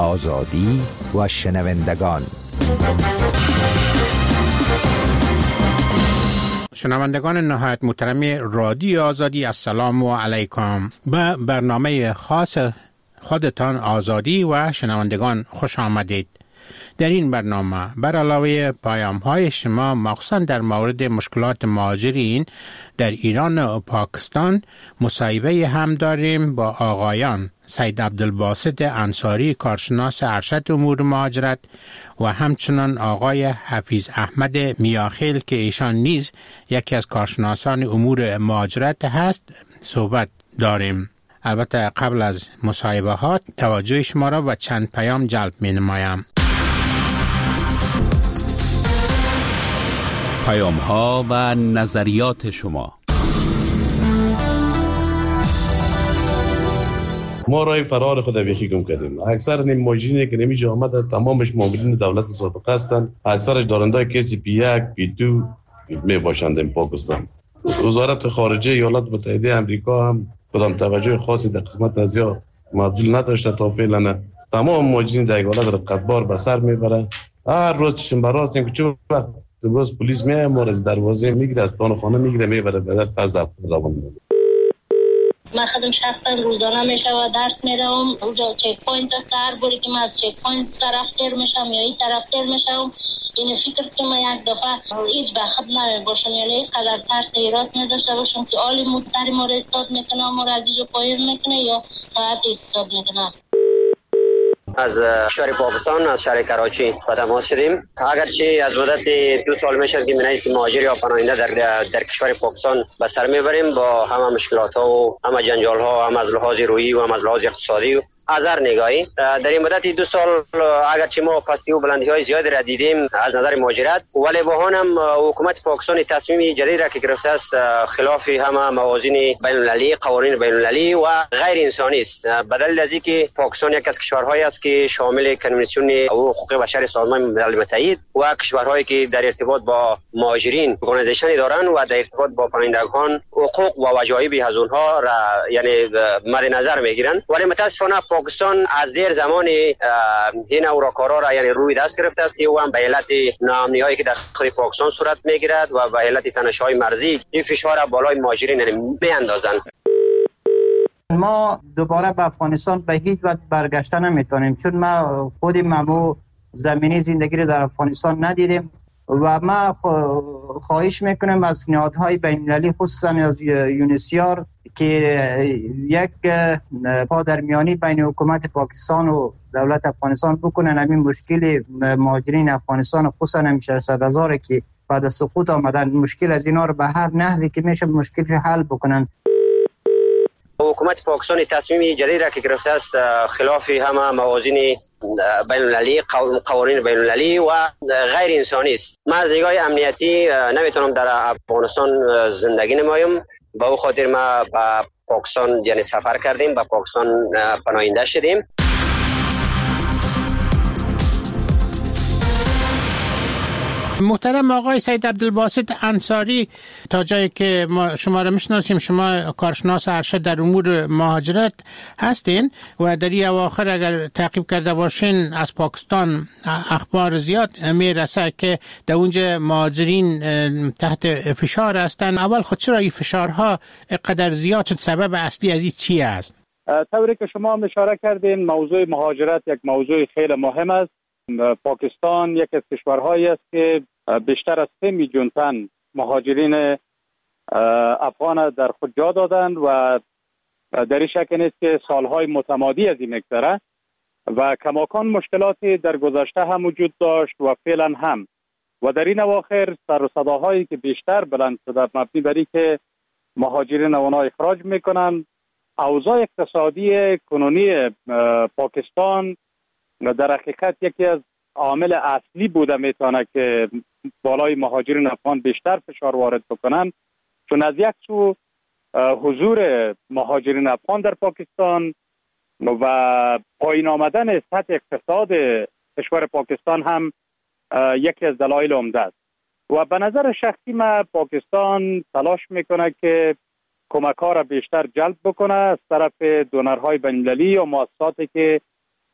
آزادی و شنوندگان. شنوندگان نهایت محترم رادیو آزادی، السلام علیکم. به برنامه خاص خودتان آزادی و شنوندگان خوش آمدید. در این برنامه بر علاوه پیام‌های شما مخصوصاً در مورد مشکلات مهاجرین در ایران و پاکستان مصاحبه هم داریم با آقایان سید عبدالباسط انصاری، کارشناس ارشد امور مهاجرت، و همچنان آقای حفیظ احمد میاخیل که ایشان نیز یکی از کارشناسان امور مهاجرت هست صحبت داریم. البته قبل از مصاحبه ها توجه شما را به چند پیام جلب می نمایم. پیام ها و نظریات شما. ما رای فرار خود بیخی گم کردیم. اکثر نیم ماجرینی که نمیجا آمده تمامش مامورین دولت سابق هستند. اکثرش دارنده کسی پی 1 پی 2 می باشند در پاکستان. وزارت خارجه ایالات متحده آمریکا هم کدام توجه خاصی در قسمت ازیا مبذول نداشته تا فعلا نه. تمام ماجرین در ایالات رقتبار به سر میبرند. هر روز چشم براست که چه وقت باز پلیس میاد ما از دروازه میگیره، از پان خانه میگیره میبره به در پس در زبان میده. من خودم شخصا روزانه میشه و درس میدم. اونجا چک پوینت است، هر باری که من از چک پوینت طرف تیر میشم یا این طرف تیر میشم، این فکر که من یک دفعه هیچ بخت نباشم، یعنی قدر ترس راست نداشته باشم که آلی مدتری ما را استاد میکنه، ما را از اینجا پایین میکنه یا ساعت استاد میکنه. از شهر پاکستان، از شهر کراچی به تماس شدیم. اگرچه از مدت 2 سال میشه که منیس مهاجر یا پناهنده در کشور پاکستان به سر میبریم با همه مشکلات ها و همه جنجال ها، هم از لحاظ روحی و هم از لحاظ اقتصادی و از هر نگاهی. در این مدت 2 سال اگرچه ما پستی و بلندی های زیادی را دیدیم از نظر مهاجرت، ولی با آن هم حکومت پاکستان تصمیم جدید را که گرفته است خلاف همه موازین بین المللی، قوانین بین المللی و غیر انسانی است. به دلیل از اینکه پاکستان یک از کشورهایی است که شامل کنوانسیون حقوق بشر سازمان ملل متحد و کشورهایی که در ارتباط با مهاجرین ارگانیزیشنی دارند و در ارتباط با پناهندگان حقوق و وجایب از اونها را یعنی مد نظر میگیرند، ولی متاسفانه پاکستان از دیر زمان این اوراکارا را یعنی روی دست گرفته است که او هم به علت ناامنی‌هایی که در خود پاکستان صورت میگیرد و به علت تنش‌های مرزی این فشار بالای مهاجرین میاندازند. ما دوباره به افغانستان به هیچ وجه برگشته نمیتونیم، چون ما خودیم ممو زمینی زندگی رو در افغانستان ندیدیم و ما خواهش میکنیم از نهادهای بین المللی خصوصا از یونیسیار که یک پادرمیانی بین حکومت پاکستان و دولت افغانستان بکنن. همین مشکل مهاجرین افغانستان خصوصا هم 600,000 که بعد از سقوط آمدن، مشکل از اینا رو به هر نحوی که میشه مشکلش حل بکنن. حکومت پاکستان تصمیم جدید را که گرفته است خلاف همه موازین بین المللی، قوانین بین المللی و غیر انسانی است. من از نگاه امنیتی نمیتونم در افغانستان زندگی نمایم، به او خاطر ما به پاکستان یعنی سفر کردیم، به پاکستان پناهنده شدیم. محترم آقای سید عبدالباسط انصاری، تا جایی که ما شما را میشناسیم شما کارشناس ارشد در امور مهاجرت هستین و در این اواخر اگر تعقیب کرده باشین از پاکستان اخبار زیاد میرسه که در اونجا مهاجرین تحت فشار هستن. اول خود چرا این فشارها قدر زیاد شد؟ سبب اصلی از این چی است؟ طوری که شما اشاره کردین موضوع مهاجرت یک موضوع خیلی مهم است. پاکستان یک از کشورهایی است که بیشتر از 3 میلیون تن مهاجرین افغان در خود جا دادند و در این شک نیست که سالهای متمادی از این میگذره و کماکان مشکلاتی در گذشته هم وجود داشت و فعلا هم و در این اواخر سر و صداهایی که بیشتر بلند شده مبنی بر اینکه مهاجرین اونا اخراج میکنن. اوضاع اقتصادی کنونی پاکستان در حقیقت یکی از عامل اصلی بوده میتونه که بالای مهاجرین افغان بیشتر فشار وارد بکنن، چون از یک سو حضور مهاجرین افغان در پاکستان و پایین آمدن سطح اقتصاد کشور پاکستان هم یکی از دلایل عمده است و به نظر شخصی من پاکستان تلاش میکنه که کمک‌ها را بیشتر جلب بکنه از طرف دونرهای بین‌المللی و مؤسساتی که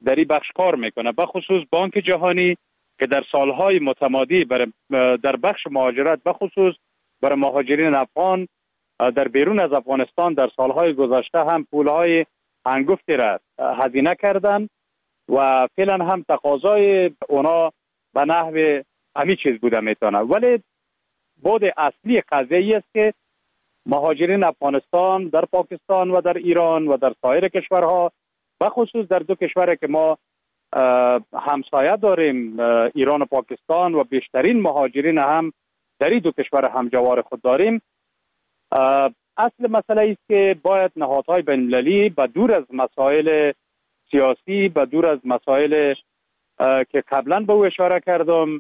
در این بخش کار میکنه، به خصوص بانک جهانی که در سالهای متمادی در بخش مهاجرت به خصوص برای مهاجرین افغان در بیرون از افغانستان در سالهای گذشته هم پولهای هنگفتی را هزینه کردن و فعلا هم تقاضای اونا به نحو همین چیز بوده میتونه. ولی بود اصلی قضیه است که مهاجرین افغانستان در پاکستان و در ایران و در سایر کشورها، به خصوص در دو کشوری که ما همسایه داریم، ایران و پاکستان، و بیشترین مهاجرین هم در این دو کشور همجوار خود داریم، اصل مسئله است که باید نهادهای بین‌المللی به دور از مسائل سیاسی، به دور از مسائل که قبلا به او اشاره کردم،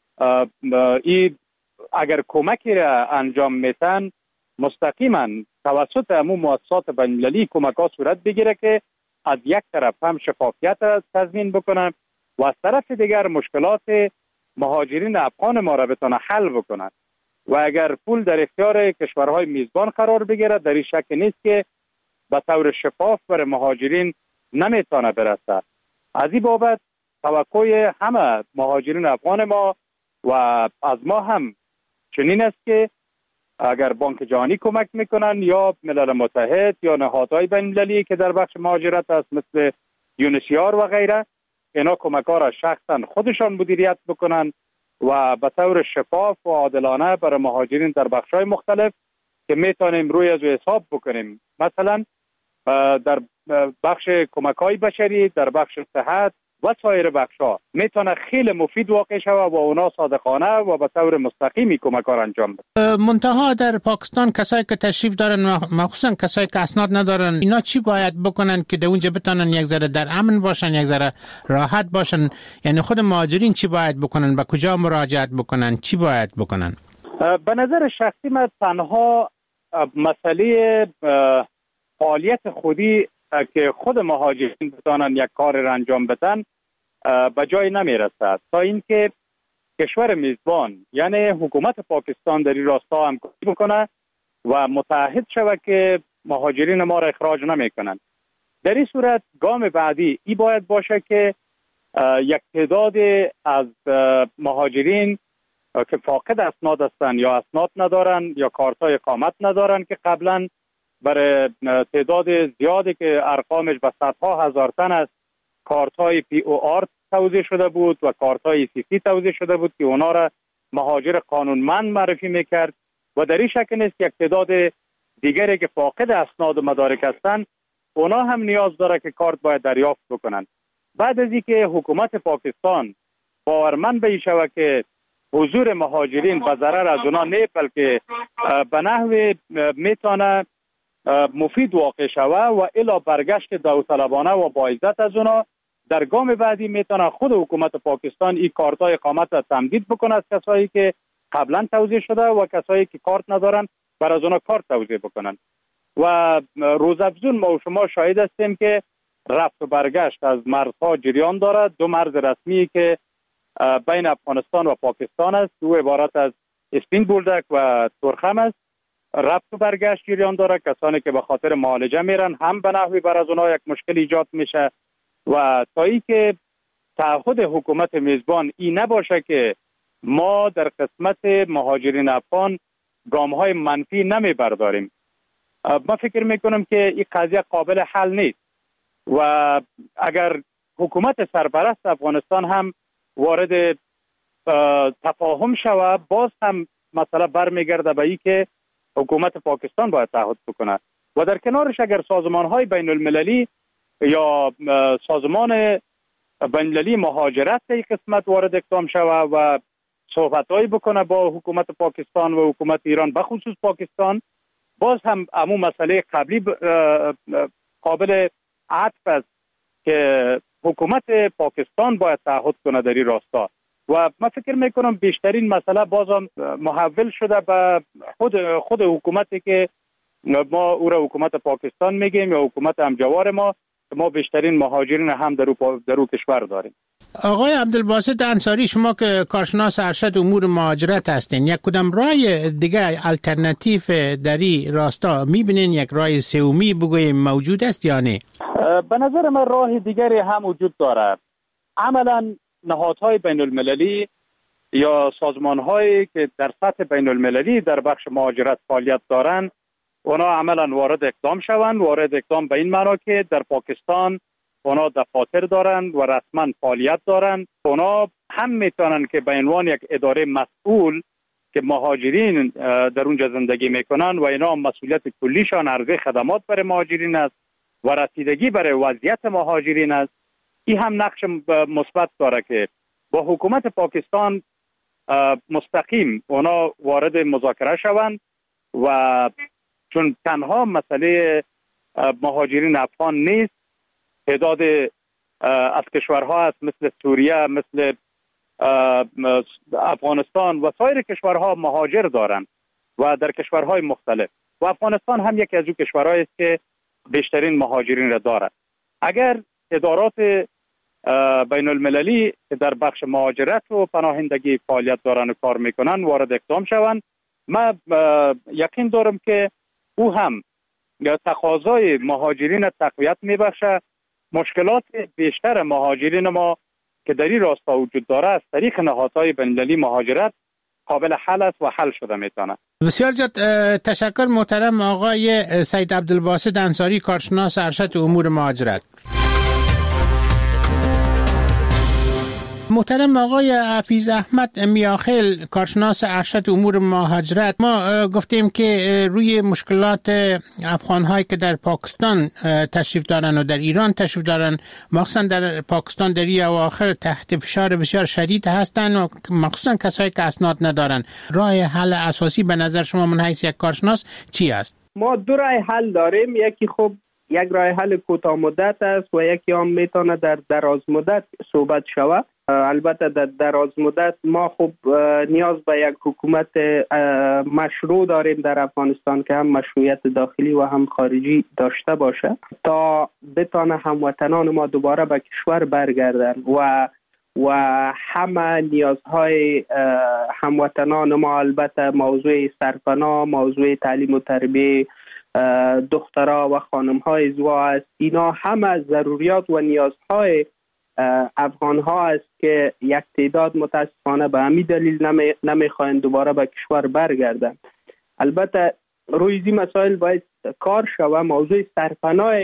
این اگر کمکی را انجام میتن مستقیما توسط همون مؤسسات بین‌المللی کمک ها صورت بگیره که از یک طرف هم شفافیت را تضمین بکنن و از طرف دیگر مشکلات مهاجرین افغان ما را بتونه حل بکنن. و اگر پول در اختیار کشورهای میزبان قرار بگیره، در این شک نیست که به طور شفاف بر مهاجرین نمیتونه برسه. از این بابت توقع همه مهاجرین افغان ما و از ما هم چنین است که اگر بانک جهانی کمک میکنن یا ملل متحد یا نهادهای بین‌المللی که در بخش مهاجرت است مثل یونیسیار و غیره، اینا کمک ها را شخصا خودشان مدیریت بکنن و به طور شفاف و عادلانه برای مهاجرین در بخش‌های مختلف که میتونیم روی از حساب بکنیم، مثلا در بخش کمک‌های بشری، در بخش صحت و سایر بخش‌ها میتونه خیلی مفید واقع شود و اونا صادقانه و به طور مستقیمی کمک ها انجام بده. منتها در پاکستان کسایی که تشریف دارن، مخصوصا کسایی که اسناد ندارن، اینا چی باید بکنن که در اونجا بتونن یک ذره در امن باشن، یک ذره راحت باشن؟ یعنی خود مهاجرین چی باید بکنن؟ به کجا مراجعت بکنن؟ چی باید بکنن؟ به نظر شخصی من تنها مسئله فعالیت خودی که خود مهاجرین بتانن یک کار را انجام بدن به جای نمیرسد تا اینکه کشور میزبان یعنی حکومت پاکستان در این راستا همکاری بکنه و متعهد شود که مهاجرین ما را اخراج نمیکنن. در این صورت گام بعدی ای باید باشه که یک تعداد از مهاجرین که فاقد اسناد هستند یا اسناد ندارن یا کارتای اقامت ندارن که قبلا برای تعداد زیادی که ارقامش به صدها هزار تن است کارت‌های POR توزیع شده بود و کارت‌های CC توزیع شده بود که اونا را مهاجر قانونمند معرفی میکرد و در این شکل نیست که یک تعداد دیگری که فاقد اسناد و مدارک هستند اونا هم نیاز داره که کارت باید دریافت بکنن. بعد از اینکه حکومت پاکستان باورمند به این شود که حضور مهاجرین به ضرر از اونا نه بلکه به نحو میتونه مفید واقع شوه و الا برگشت داوطلبانه و با عزت از اونا، در گام بعدی میتونه خود حکومت پاکستان این کارتای اقامت را تمدید بکنه از کسایی که قبلا توزیع شده و کسایی که کارت ندارن برای از اونا کارت توزیع بکنن. و روزافزون ما و شما شاهد هستیم که رفت و برگشت از مرزها جریان دارد. دو مرز رسمی که بین افغانستان و پاکستان است، دو عبارت از اسپین بولدک و تورخم است، رفت و برگشت جریان داره. کسانی که به خاطر معالجه میرن هم به نحوی بر از اونها یک مشکل ایجاد میشه و تا ای که تعهد حکومت میزبان این نباشه که ما در قسمت مهاجرین افغان گام های منفی نمی برداریم، ما فکر میکنم که این قضیه قابل حل نیست و اگر حکومت سرپرست افغانستان هم وارد تفاهم شود باز هم مسئله برمیگرده به این که حکومت پاکستان باید تعهد بکنه و در کنارش اگر سازمان های بین المللی یا سازمان بین المللی مهاجرت این قسمت وارد اقدام شود و صحبت هایی بکنه با حکومت پاکستان و حکومت ایران به خصوص پاکستان، باز هم همون مسئله قبلی قابل عطف است که حکومت پاکستان باید تعهد کنه در این راستا و من فکر میکنم بیشترین مسئله بازم محول شده به خود حکومتی که ما او را حکومت پاکستان میگیم یا حکومت همجوار ما بیشترین مهاجرین هم در او کشور داریم. آقای عبدالباسط انصاری، شما که کارشناس ارشد امور مهاجرت هستین، یک کدام رای دیگه الटरनेटिव در این راستا میبینین؟ یک رای سومی بگویم موجود است یا نه؟ به نظر من راه دیگری هم وجود دارد. عملا نهادهای بین المللی یا سازمانهایی که در سطح بین المللی در بخش مهاجرت فعالیت دارند، اونا عملا وارد اقدام به این معنا که در پاکستان اونا دفاتر دارند و رسما فعالیت دارند. اونا هم میتونن که به عنوان یک اداره مسئول که مهاجرین در اونجا زندگی میکنن و اینا مسئولیت کلیشان عرضه خدمات برای مهاجرین است و رسیدگی برای وضعیت مهاجرین است. این هم نقش مثبت داره که با حکومت پاکستان مستقیم اونا وارد مذاکره شوند و چون تنها مسئله مهاجرین افغان نیست، تعداد از کشورها هست مثل سوریه، مثل افغانستان و سایر کشورها مهاجر دارند و در کشورهای مختلف و افغانستان هم یکی از اون کشورهایی است که بیشترین مهاجرین را دارد. اگر ادارات بین المللی که در بخش مهاجرت و پناهندگی فعالیت دارن و کار میکنن وارد اقدام شوند، من یقین دارم که او هم تقاضای مهاجرین تقویت میبخشه. مشکلات بیشتر مهاجرین ما که در این راستا وجود داره از طریق نهادهای بین المللی مهاجرت قابل حل است و حل شده میتونه. بسیار زیاد تشکر محترم آقای سید عبدالباسط انصاری، کارشناس ارشد امور مهاجرت. محترم آقای حفیظ احمد میاخیل، کارشناس ارشد امور مهاجرت، ما گفتیم که روی مشکلات افغان‌هایی که در پاکستان تشریف دارن و در ایران تشریف دارن، مخصوصا در پاکستان در این اواخر تحت فشار بسیار شدید هستن و مخصوصا کسایی که اسناد ندارن. راه حل اساسی به نظر شما من حیث یک کارشناس چی است؟ ما دو راه حل داریم. یکی یک راه حل کوتاه مدت است و یکی هم میتونه در دراز مدت صحبت شود. البته در دراز مدت ما نیاز به یک حکومت مشروع داریم در افغانستان که هم مشروعیت داخلی و هم خارجی داشته باشه تا بتانه هموطنان ما دوباره به کشور برگردن و همه نیازهای هموطنان ما، البته موضوع سرپناه، موضوع تعلیم و تربیه دخترها و خانم‌های زوا است. اینا همه ضروریات و نیازهای افغان ها است که یک تعداد متاسفانه به همین دلیل نمیخواین دوباره به کشور برگردن. البته روی این مسائل باید کار شود. موضوع سرپناه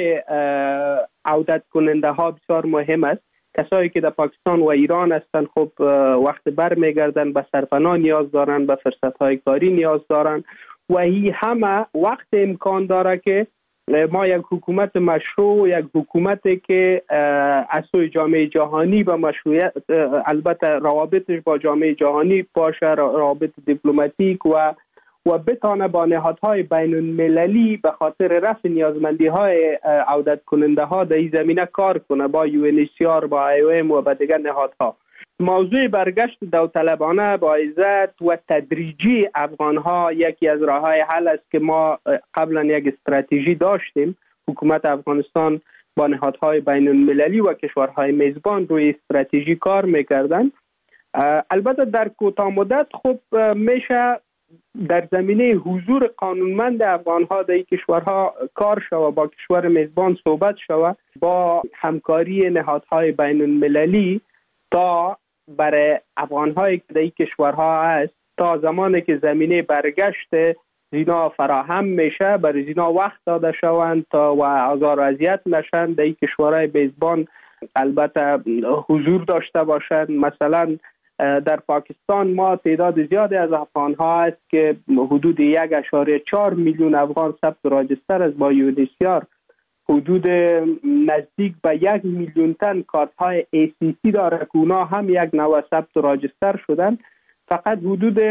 عودت کننده ها بسیار مهم است. کسایی که در پاکستان و ایران هستند وقت برمیگردن به سرپناه نیاز دارن، به فرصت های کاری نیاز دارن و این همه وقت امکان داره که ما یک حکومت مشروع، یک حکومتی که از سوی جامعه جهانی به مشروعیت، البته روابطش با جامعه جهانی باشه، روابط دیپلماتیک و بتانه با نهادهای بین المللی به خاطر رفع نیازمندی های عودت کننده ها در این زمینه کار کنه، با UNHCR، با IOM و با دیگر نهادها. موضوع برگشت داوطلبانه با عزت و تدریجی افغان ها یکی از راههای حل است که ما قبلا یک استراتژی داشتیم. حکومت افغانستان با نهادهای بین المللی و کشورهای میزبان روی استراتژی کار میکردن. البته در کوتاه مدت میشه در زمینه حضور قانونمند افغان ها در این کشورها کار شود، با کشور میزبان صحبت شود، با همکاری نهادهای بین المللی تا برای افغان هایی که در این کشورها هست تا زمانی که زمینه برگشت زینا فراهم میشه برای زینا وقت داده شوند تا و آزار و اذیت نشن در این کشورهای میزبان، البته حضور داشته باشند. مثلا در پاکستان ما تعداد زیادی از افغان ها هست که حدود 1.4 میلیون افغان ثبت راجستر است با UNHCR. حدود نزدیک به 1 میلیون تن کارت های ACC داره که اونا هم یک نوع ثبت راجستر شدن. فقط حدود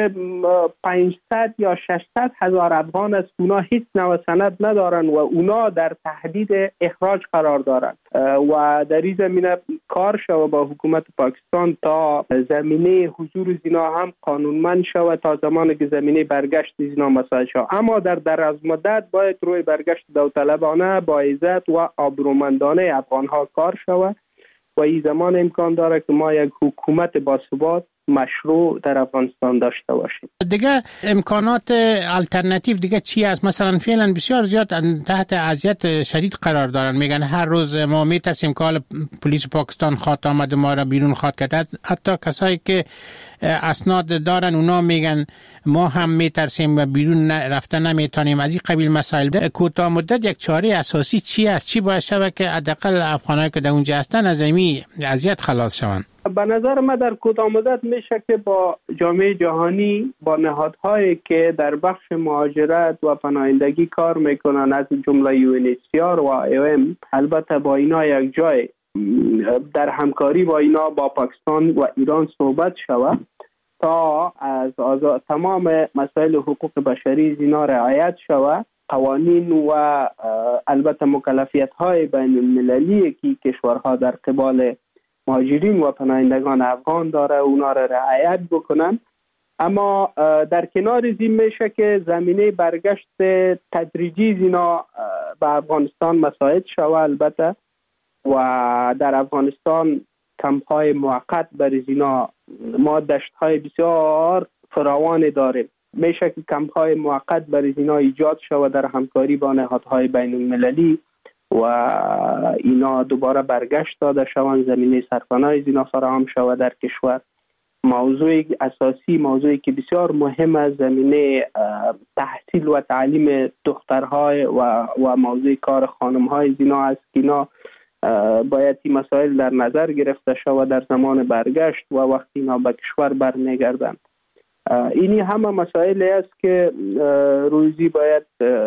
500 یا 600 هزار افغان است اونا هیچ نوع سند ندارن و اونا در تهدید اخراج قرار دارن و در این زمینه کار شود با حکومت پاکستان تا زمینه حضور زینا هم قانونمند شود تا زمانی که زمینه برگشت زینا مساعد شود. اما در دراز مدت باید روی برگشت داوطلبانه با عزت و آبرومندانه افغان ها کار شود و این زمان امکان داره که ما یک حکومت باثبات مشروع در افغانستان داشته باشیم. دیگه امکانات الटरनेटिव دیگه چی است؟ مثلا فعلا بسیار زیاد تحت اذیت شدید قرار دارن، میگن هر روز ما میترسیم که حال پلیس پاکستان خواهد آمد ما را بیرون خواهد کرد. حتی کسایی که اسناد دارن اونا میگن ما هم میترسیم و بیرون رفتن نمیتونیم. از این قبیل مسائل کوتاه مدت یک چاره اساسی چی است؟ چی باید شود که حداقل افغانایی که در اونجا هستن از این اذیت خلاص شوند؟ به نظر من در کوتاه مدت میشه که با جامعه جهانی، با نهادهایی که در بخش مهاجرت و پناهندگی کار میکنن از جمله UNHCR و IOM، البته با اینا یک جای در همکاری با اینا با پاکستان و ایران صحبت شود تا از تمام مسائل حقوق بشری اینا رعایت شود. قوانین و البته مکلفیت های بین المللی که کشورها در قبال مهاجرین و پناهندگان افغان داره اونا را رعایت بکنن. اما در کنار این میشه که زمینه برگشت تدریجی اینا به افغانستان مساعد شود البته، و در افغانستان کمپ های موقت برای اینا ما دشت های بسیار فراوان داریم. میشه که کمپ های موقت برای اینا ایجاد شود در همکاری با نهادهای بین المللی و اینا دوباره برگشت داده شوند، زمینه سرپناه اینا فراهم شود در کشور. موضوع اساسی، موضوعی که بسیار مهم است، زمینه تحصیل و تعلیم دخترهای و موضوع کار خانمهای اینا است که اینا باید این مسائل در نظر گرفته شود در زمان برگشت و وقتی اینا به کشور برمیگردند. اینی همه مسائلی است که روزی باید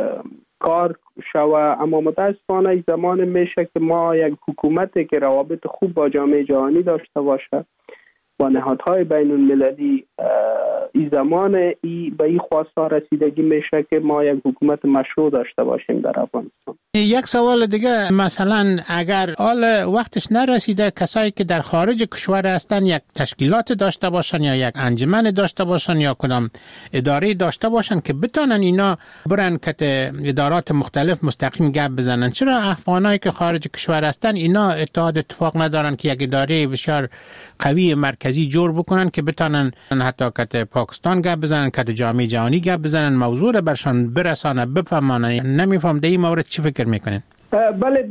کار شود، اما متاسفانه زمان میشه که ما یک حکومتی که روابط خوب با جامعه جهانی داشته باشه با نهادهای بین المللی، این زمان به این خواسته رسیدگی میشه که ما یک حکومت مشروع داشته باشیم در افغانستان. یک سوال دیگه، مثلا اگر حال وقتش نرسیده کسایی که در خارج کشور هستن یک تشکیلات داشته باشن یا یک انجمن داشته باشن یا کدام اداره داشته باشن که بتونن اینا برن که ادارات مختلف مستقیم گپ بزنن، چرا افغانایی که خارج کشور هستن اینا اتفاق ندارن که یک اداره بسیار قوی مرکزی جور بکنن که بتونن حتی که پاکستان گپ بزنن، که جامعه جهانی گپ بزنن، موضوع رو برشان برسانه، بفهمانن؟ نمیفهم در این مورد چی فکر میکنین؟ بله،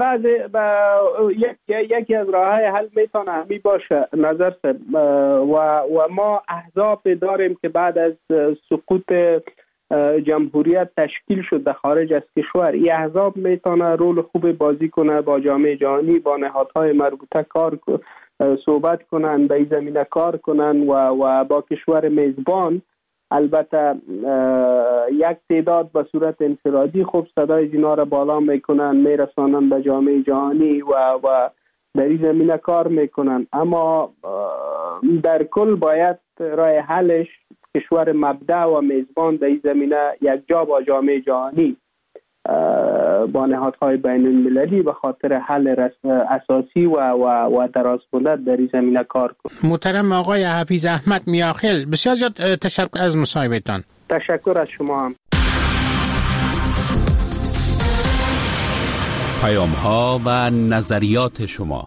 یکی از راه‌های حل میتونه همی باشه نظر و ما احزاب داریم که بعد از سقوط جمهوریت تشکیل شد در خارج از کشور. این احزاب میتونه رول خوب بازی کنه، با جامعه جهانی با نهادهای مربوطه صحبت کنن، به این زمینه کار کنن و با کشور میزبان البته یک تعداد به صورت انفرادی خوب صدای اینا را بالا میکنن، میرسانن به جامعه جهانی و در این زمینه کار میکنن. اما در کل باید راه حلش کشور مبدأ و میزبان در این زمینه یک جا با جامعه جهانی با نهادهای بین المللی به خاطر حل اساسی و درازمدت در این زمینه کار کنند. محترم آقای حفیظ احمد میاخیل، بسیار زیاد تشکر از مصاحبهتان. تشکر از شما هم. پیام‌ها و نظریات شما.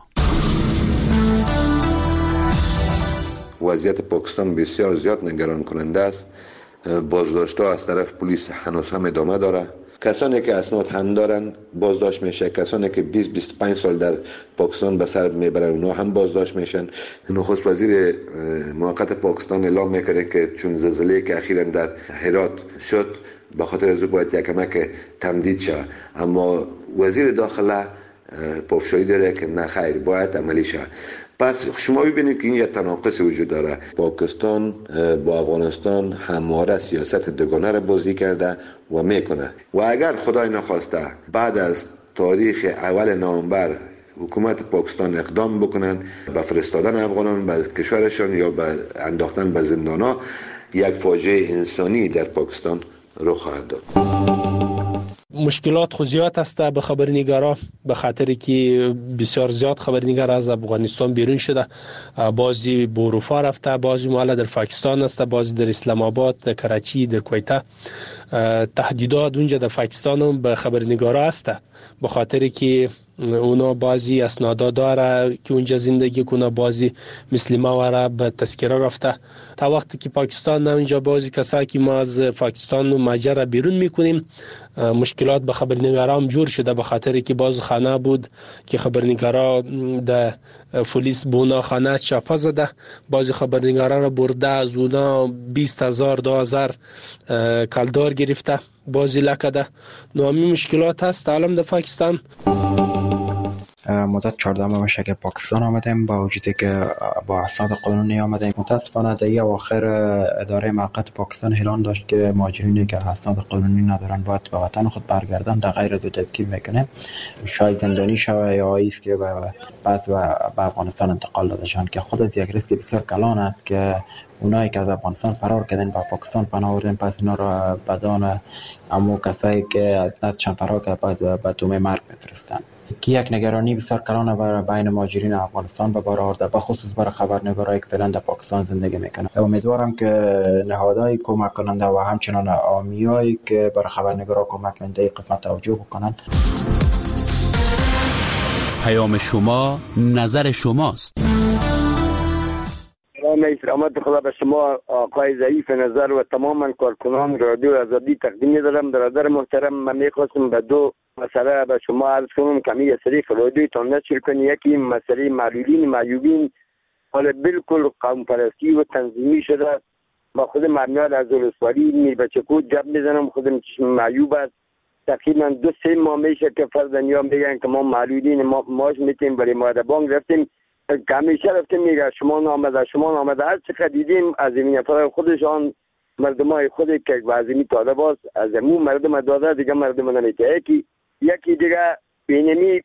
وضعیت پاکستان بسیار زیاد نگران کننده است. بازداشت‌ها از طرف پلیس هنوز هم ادامه داره. کسانی که اسناد هم دارن بازداشت میشه، کسانی که 20-25 سال در پاکستان به سر میبرن اونا هم بازداشت میشن. نخست وزیر موقت پاکستان اعلام میکنه که چون زلزله که اخیراً در هرات شد به خاطر از او باید یک کمک تمدید شود، اما وزیر داخله پافشاری داره که نه خیر، باید عملی شود. پس شما ببینید که این یک تناقض وجود داره. پاکستان با افغانستان همواره سیاست دوگانه را بازی کرده و میکنه و اگر خدای نخواسته بعد از تاریخ اول نوامبر حکومت پاکستان اقدام بکنن به فرستادن افغانان به کشورشان یا به انداختن به زندانها، یک فاجعه انسانی در پاکستان رخ خواهد داد. مشکلات خود زیاد است به خبرنگارا، به خاطر که بسیار زیاد خبرنگار از افغانستان بیرون شده، بعضی به اروپا رفته، بعضی مال در پاکستان است، بعضی در اسلام آباد، در کراچی، در کویت. تهدیدات اونجا در پاکستان هم به خبرنگارا است به خاطر که اونا بعضی اسنادا داره که اونجا زندگی کنه، بعضی مثل ما وره به تذکره رفته. تا وقتی که پاکستان اونجا بعضی کسایی که ما از پاکستان و مجر بیرون میکنیم مشکلات به خبرنگارام جور شده، به خاطر که باز خانه بود که خبرنگارا در پلیس بونا خانه چاپه زده، بعضی خبرنگارا را برده از اونا 20,000 20,000 کلدار گرفته، بعضی لکده. نامی مشکلات هست عالم در پاکستان. مدت 14 ماه میشه که پاکستان آمدیم، با وجودی که با اسناد قانونی آمدیم. متاسفانه در اواخر اداره موقت پاکستان اعلان داشت که مهاجرینی که اسناد قانونی ندارن باید به وطن خود برگردن، در غیر از تدکیل میکنه، شاید زندانی شوه یا ایست که بعد به افغانستان انتقال داده شن، که خود از یک ریسک بسیار کلان است که اونایی که از افغانستان فرار کردن با پاکستان پناه آوردن، پس اینا را بدان امو کسایی که نتشان فرار کرد به دومه مرگ میفرستن، که یک نگرانی بسیار کلان برای بین مهاجرین افغانستان به بار آورده، به خصوص برای خبرنگارایی که فعلا در پاکستان زندگی میکنن. امیدوارم که نهادهای کمک کننده و همچنان عامیایی که برای خبرنگارا کمک کننده این قسمت توجه بکنند. پیام شما نظر شماست. سلامت خدا به شما آقای ضعیف نظر و تماما کارکنان رادیو آزادی تقدیم می‌دارم. برادر محترم، من می‌خواستم به دو مسئله به شما عرض کنم که می سریف رادیو تان نشر کنی. یکی مسئله معلولین معیوبین حالا بالکل قوم پرستی و تنظیمی شده. با خود مرمیال از ولسوالی می بچه کود جب میزنم، خودم چشم معیوب است. تقریبا 2-3 ماه میشه که فرزندیا میگن که ما معلولین ماش میتیم برای ماده بانک رفتیم که همیشه رفتیم میگه شما نامده هر چقدر دیدیم از این نفر خودشان مردمای خودی که وازمی طالب است از امون مردم داده دیگه مردم نمیته. یکی دیگه بینمی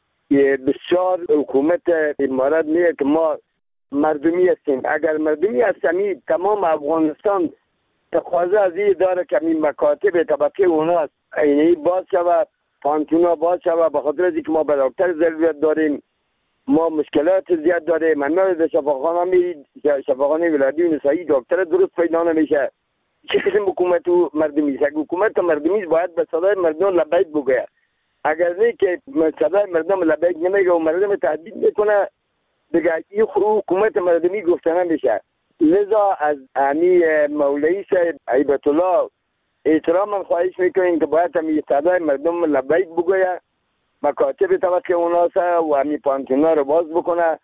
بسیار حکومت امارات میگه که ما مردمی هستیم. اگر مردمی هستیم تمام افغانستان تقاضا از این داره که این مکاتب طبقه اوناست اینی باز شود، پانتونا باز شود، به خاطر از اینکه ما به دکتر ضرورت داریم، ما مشکلات زیاد داریم. من در شفاخانه میرید، شفاخانه ولایتی نسایی دکتر درست پیدا نمیشه. چه قسم حکومت و مردمی است؟ حکومت مردمی باید به صدای مردم لبیک بگه. اگر نه که صدای مردم لبیک نمیگه و مردم تهدید میکنه دیگه این حکومت مردمی گفته نمیشه. لذا از امی مولوی صاحب هیبت الله احترام خواهش میکنیم که باید همی صدای مردم لبیک بگه، مکاتب طبقه اوناسه و همی پانتونا رو باز بکنه.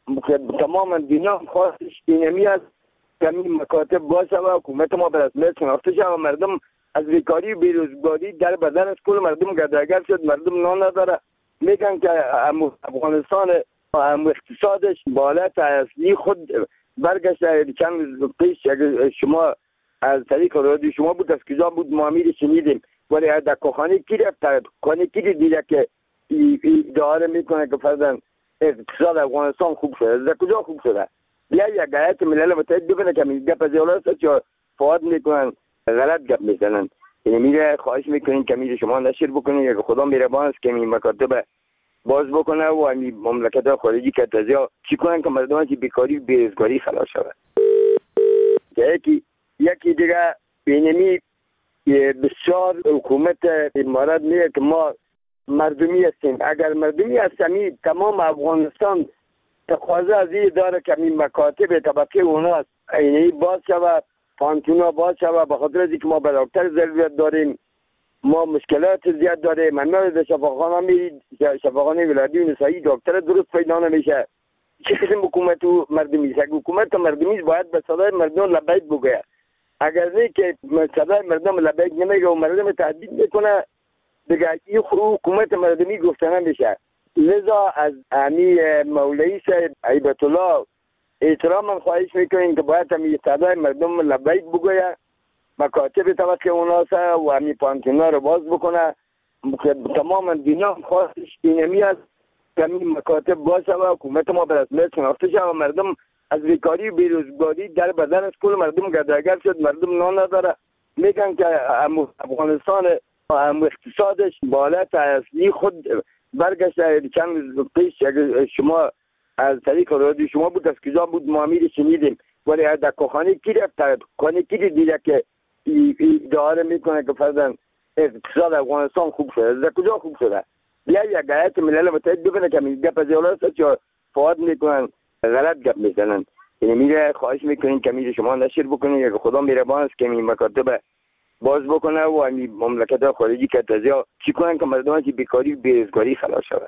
تماما دینا خواهش اینمی است که همی مکاتب باز و حکومت ما به رسمیت شناخته شد و مردم از بیکاری و بیروزگاری در بدن از کل مردم گردرگر شد، مردم نان نداره. میگن که افغانستان اقتصادش بالات اصلی خود برگشته. چند پیش شما از طریق رادیو شما بود از کجا بود معامیر شنیدیم، ولی در کخانه کی رفت؟ کخانه کی دیده که اداره میکنه که فرضاً اقتصاد افغانستان خوب شده؟ در کجا خوب شده؟ بیا یک هیئت ملل متحد بکنه که این گپ از اولاد چه فواد میکنن، غلط گپ میزنن. یعنی میره خواهش میکنین که میره شما نشر بکنین که خدا مهربان است که این مکاتب باز بکنه و این مملکت خارجی که تزیا چی کنن که مردم که بیکاری و بیروزگاری خلاص شود. یکی دیگه بینمی بسیار حکومت امارات میگه که ما مردمی هستیم. اگر مردمی هستیم تمام افغانستان تقاضا از این داره که این مکاتب طبقه اوناست اینی باز شود، پانتونا باز شود، به خاطر از اینکه ما به دکتر ضرورت داریم، ما مشکلات زیاد داریم. من در شفاخانه میرید، شفاخانه ولایتی نسایی دکتر درست پیدا نمیشه. چه قسم حکومت و مردمی است؟ حکومت مردمی باید به صدای مردم لبیک بگه. اگر نه که صدای مردم لبیک نمیگه و مردم تهدید میکنه دیگه این حکومت مردمی گفته نمیشه. لذا از امی مولوی صاحب هیبت الله احترام خواهش میکنیم که باید همی صدای مردم لبیک بگه، مکاتب طبقه اوناسه و همی پانتونا رو باز بکنه. تماما دینا خواهش اینمی است که همی مکاتب باز و حکومت ما به رسمیت شناخته شد و مردم از بیکاری و بیروزگاری در بدن از کل مردم گردرگر شد، مردم نان نداره. میگن که افغانستان اقتصادش بالات اصلی خود برگشته. چند پیش شما از طریق رادیو شما بود از کجا بود معامیر شنیدیم، ولی در کخانه کی رفت؟ کخانه کی دیده که اداره میکنه که فرضاً اقتصاد افغانستان خوب شده؟ در کجا خوب شده؟ بیا یک هیئت ملل متحد بکنه که این گپ از است یا فواد میکنن غلط گپ میزنن. یعنی میره خواهش میکنین که میره شما نشر بکنین یا خدا مهربان است که این مکاتب باز بکنه و این مملکت خارجی که تازیا چی کنن که مردم که بیکاری و بیروزگاری خلاص شود.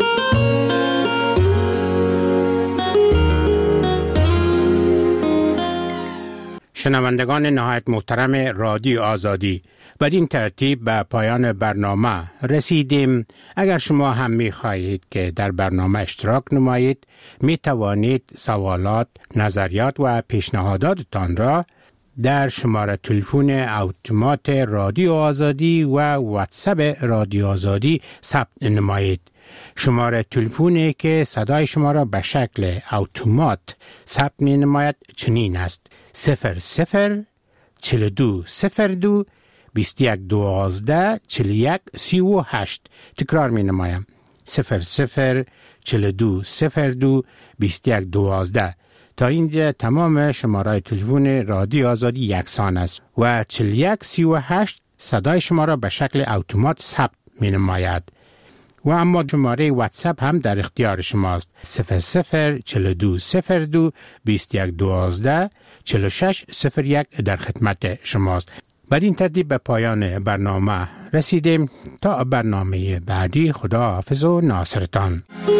شنوندگان نهایت محترم رادیو آزادی، بدین ترتیب به پایان برنامه رسیدیم. اگر شما هم می خواهید که در برنامه اشتراک نمایید، می توانید سوالات، نظریات و پیشنهاداتتان را در شماره تلفن اتومات رادیو آزادی و واتساپ رادیو آزادی ثبت نمایید. شماره تلفنی که صدای شما را به شکل اتومات ثبت می نماید چنین است: 00 42 02 21 12 41 38. تکرار می نمایم: 00 42 02 21 12. تا اینجا تمام شماره تلفن رادیو آزادی یکسان است و 41 38 صدای شما را به شکل اتومات ثبت می نماید. و اما شماره واتساپ هم در اختیار شماست: 00 42 02 21 12 46 01 در خدمت شماست. بر این ترتیب به پایان برنامه رسیدیم. تا برنامه بعدی، خدا حافظ و ناصرتان.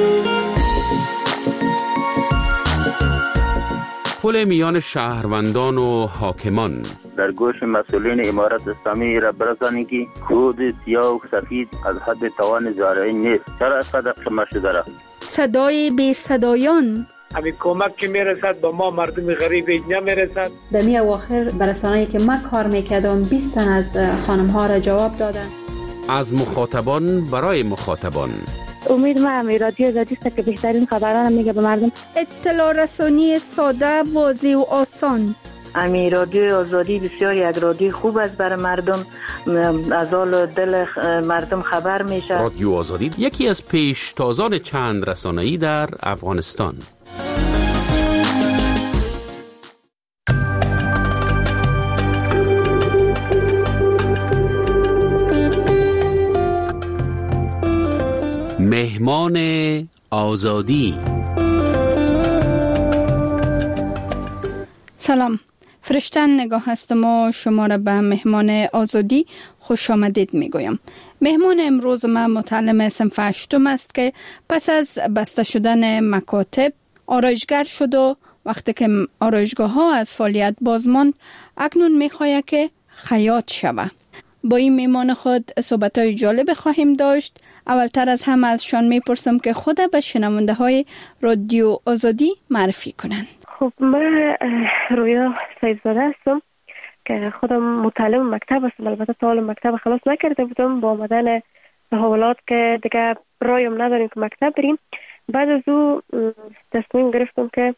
پل میان شهروندان و حاکمان در گوش مسئولین امارت اسلامی را برسانید که خود سیاه و سفید از حد توان زارعی نیست. چرا صدق شما شده را؟ صدای بی صدایان، همین کمک که میرسد به ما مردم غریب اینجا میرسد. در می اواخر برسانه‌ای که من کار میکردم 20 تن از خانم ها را جواب دادن. از مخاطبان برای مخاطبان. امید ما رادیو آزادی است که بهترین خبران میگه به مردم. اطلاع رسانی ساده، واضح و آسان. رادیو آزادی بسیار یک رادیو خوب است برای مردم، از حال دل مردم خبر میشه. رادیو آزادی یکی از پیشتازان چند رسانه‌ای در افغانستان. مهمان آزادی. سلام، فرشتن نگاه هستم و شما را به مهمان آزادی خوش آمدید میگویم. مهمان امروز ما متعلم صنف 8 است که پس از بسته شدن مکاتب آرایشگر شد و وقتی که آرایشگاه ها از فعالیت باز ماند، اکنون میخواهد که خیاط شود. با این مهمان خود صحبت‌های جالب خواهیم داشت. اولتر از همه ازشان میپرسم که خود به شنونده های رادیو آزادی معرفی کنند. خب من رویا سیدزاده هستم که خودم متعلم مکتب هستم. البته تا حالا مکتب خلاص نکرده بودم، با آمدن تحولات که دیگه رایم نداریم که مکتب بریم، بعد از او تصمیم گرفتم که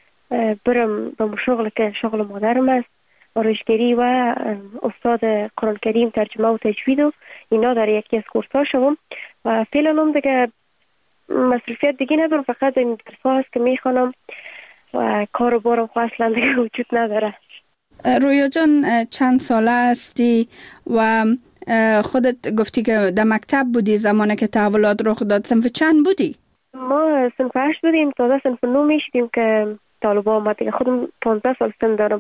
برم به شغل که شغل مادرم است، آرایشگری و استاد قرآن کریم ترجمه و تجوید و اینا در یکی از کورس‌ها شدم و فعلا هم دیگه مصرفیت دیگه ندارم، فقط این درس‌ها هست که میخوانم و کار و بارم خو اصلا دیگه وجود نداره. رویا جان چند ساله هستی و خودت گفتی که در مکتب بودی زمانی که تحولات رخ داد؟ صنف چند بودی؟ ما صنف 8 بودیم، تازه صنف 9 میشدیم که طالبان آمد دیگه. خودم 15 سال سن دارم.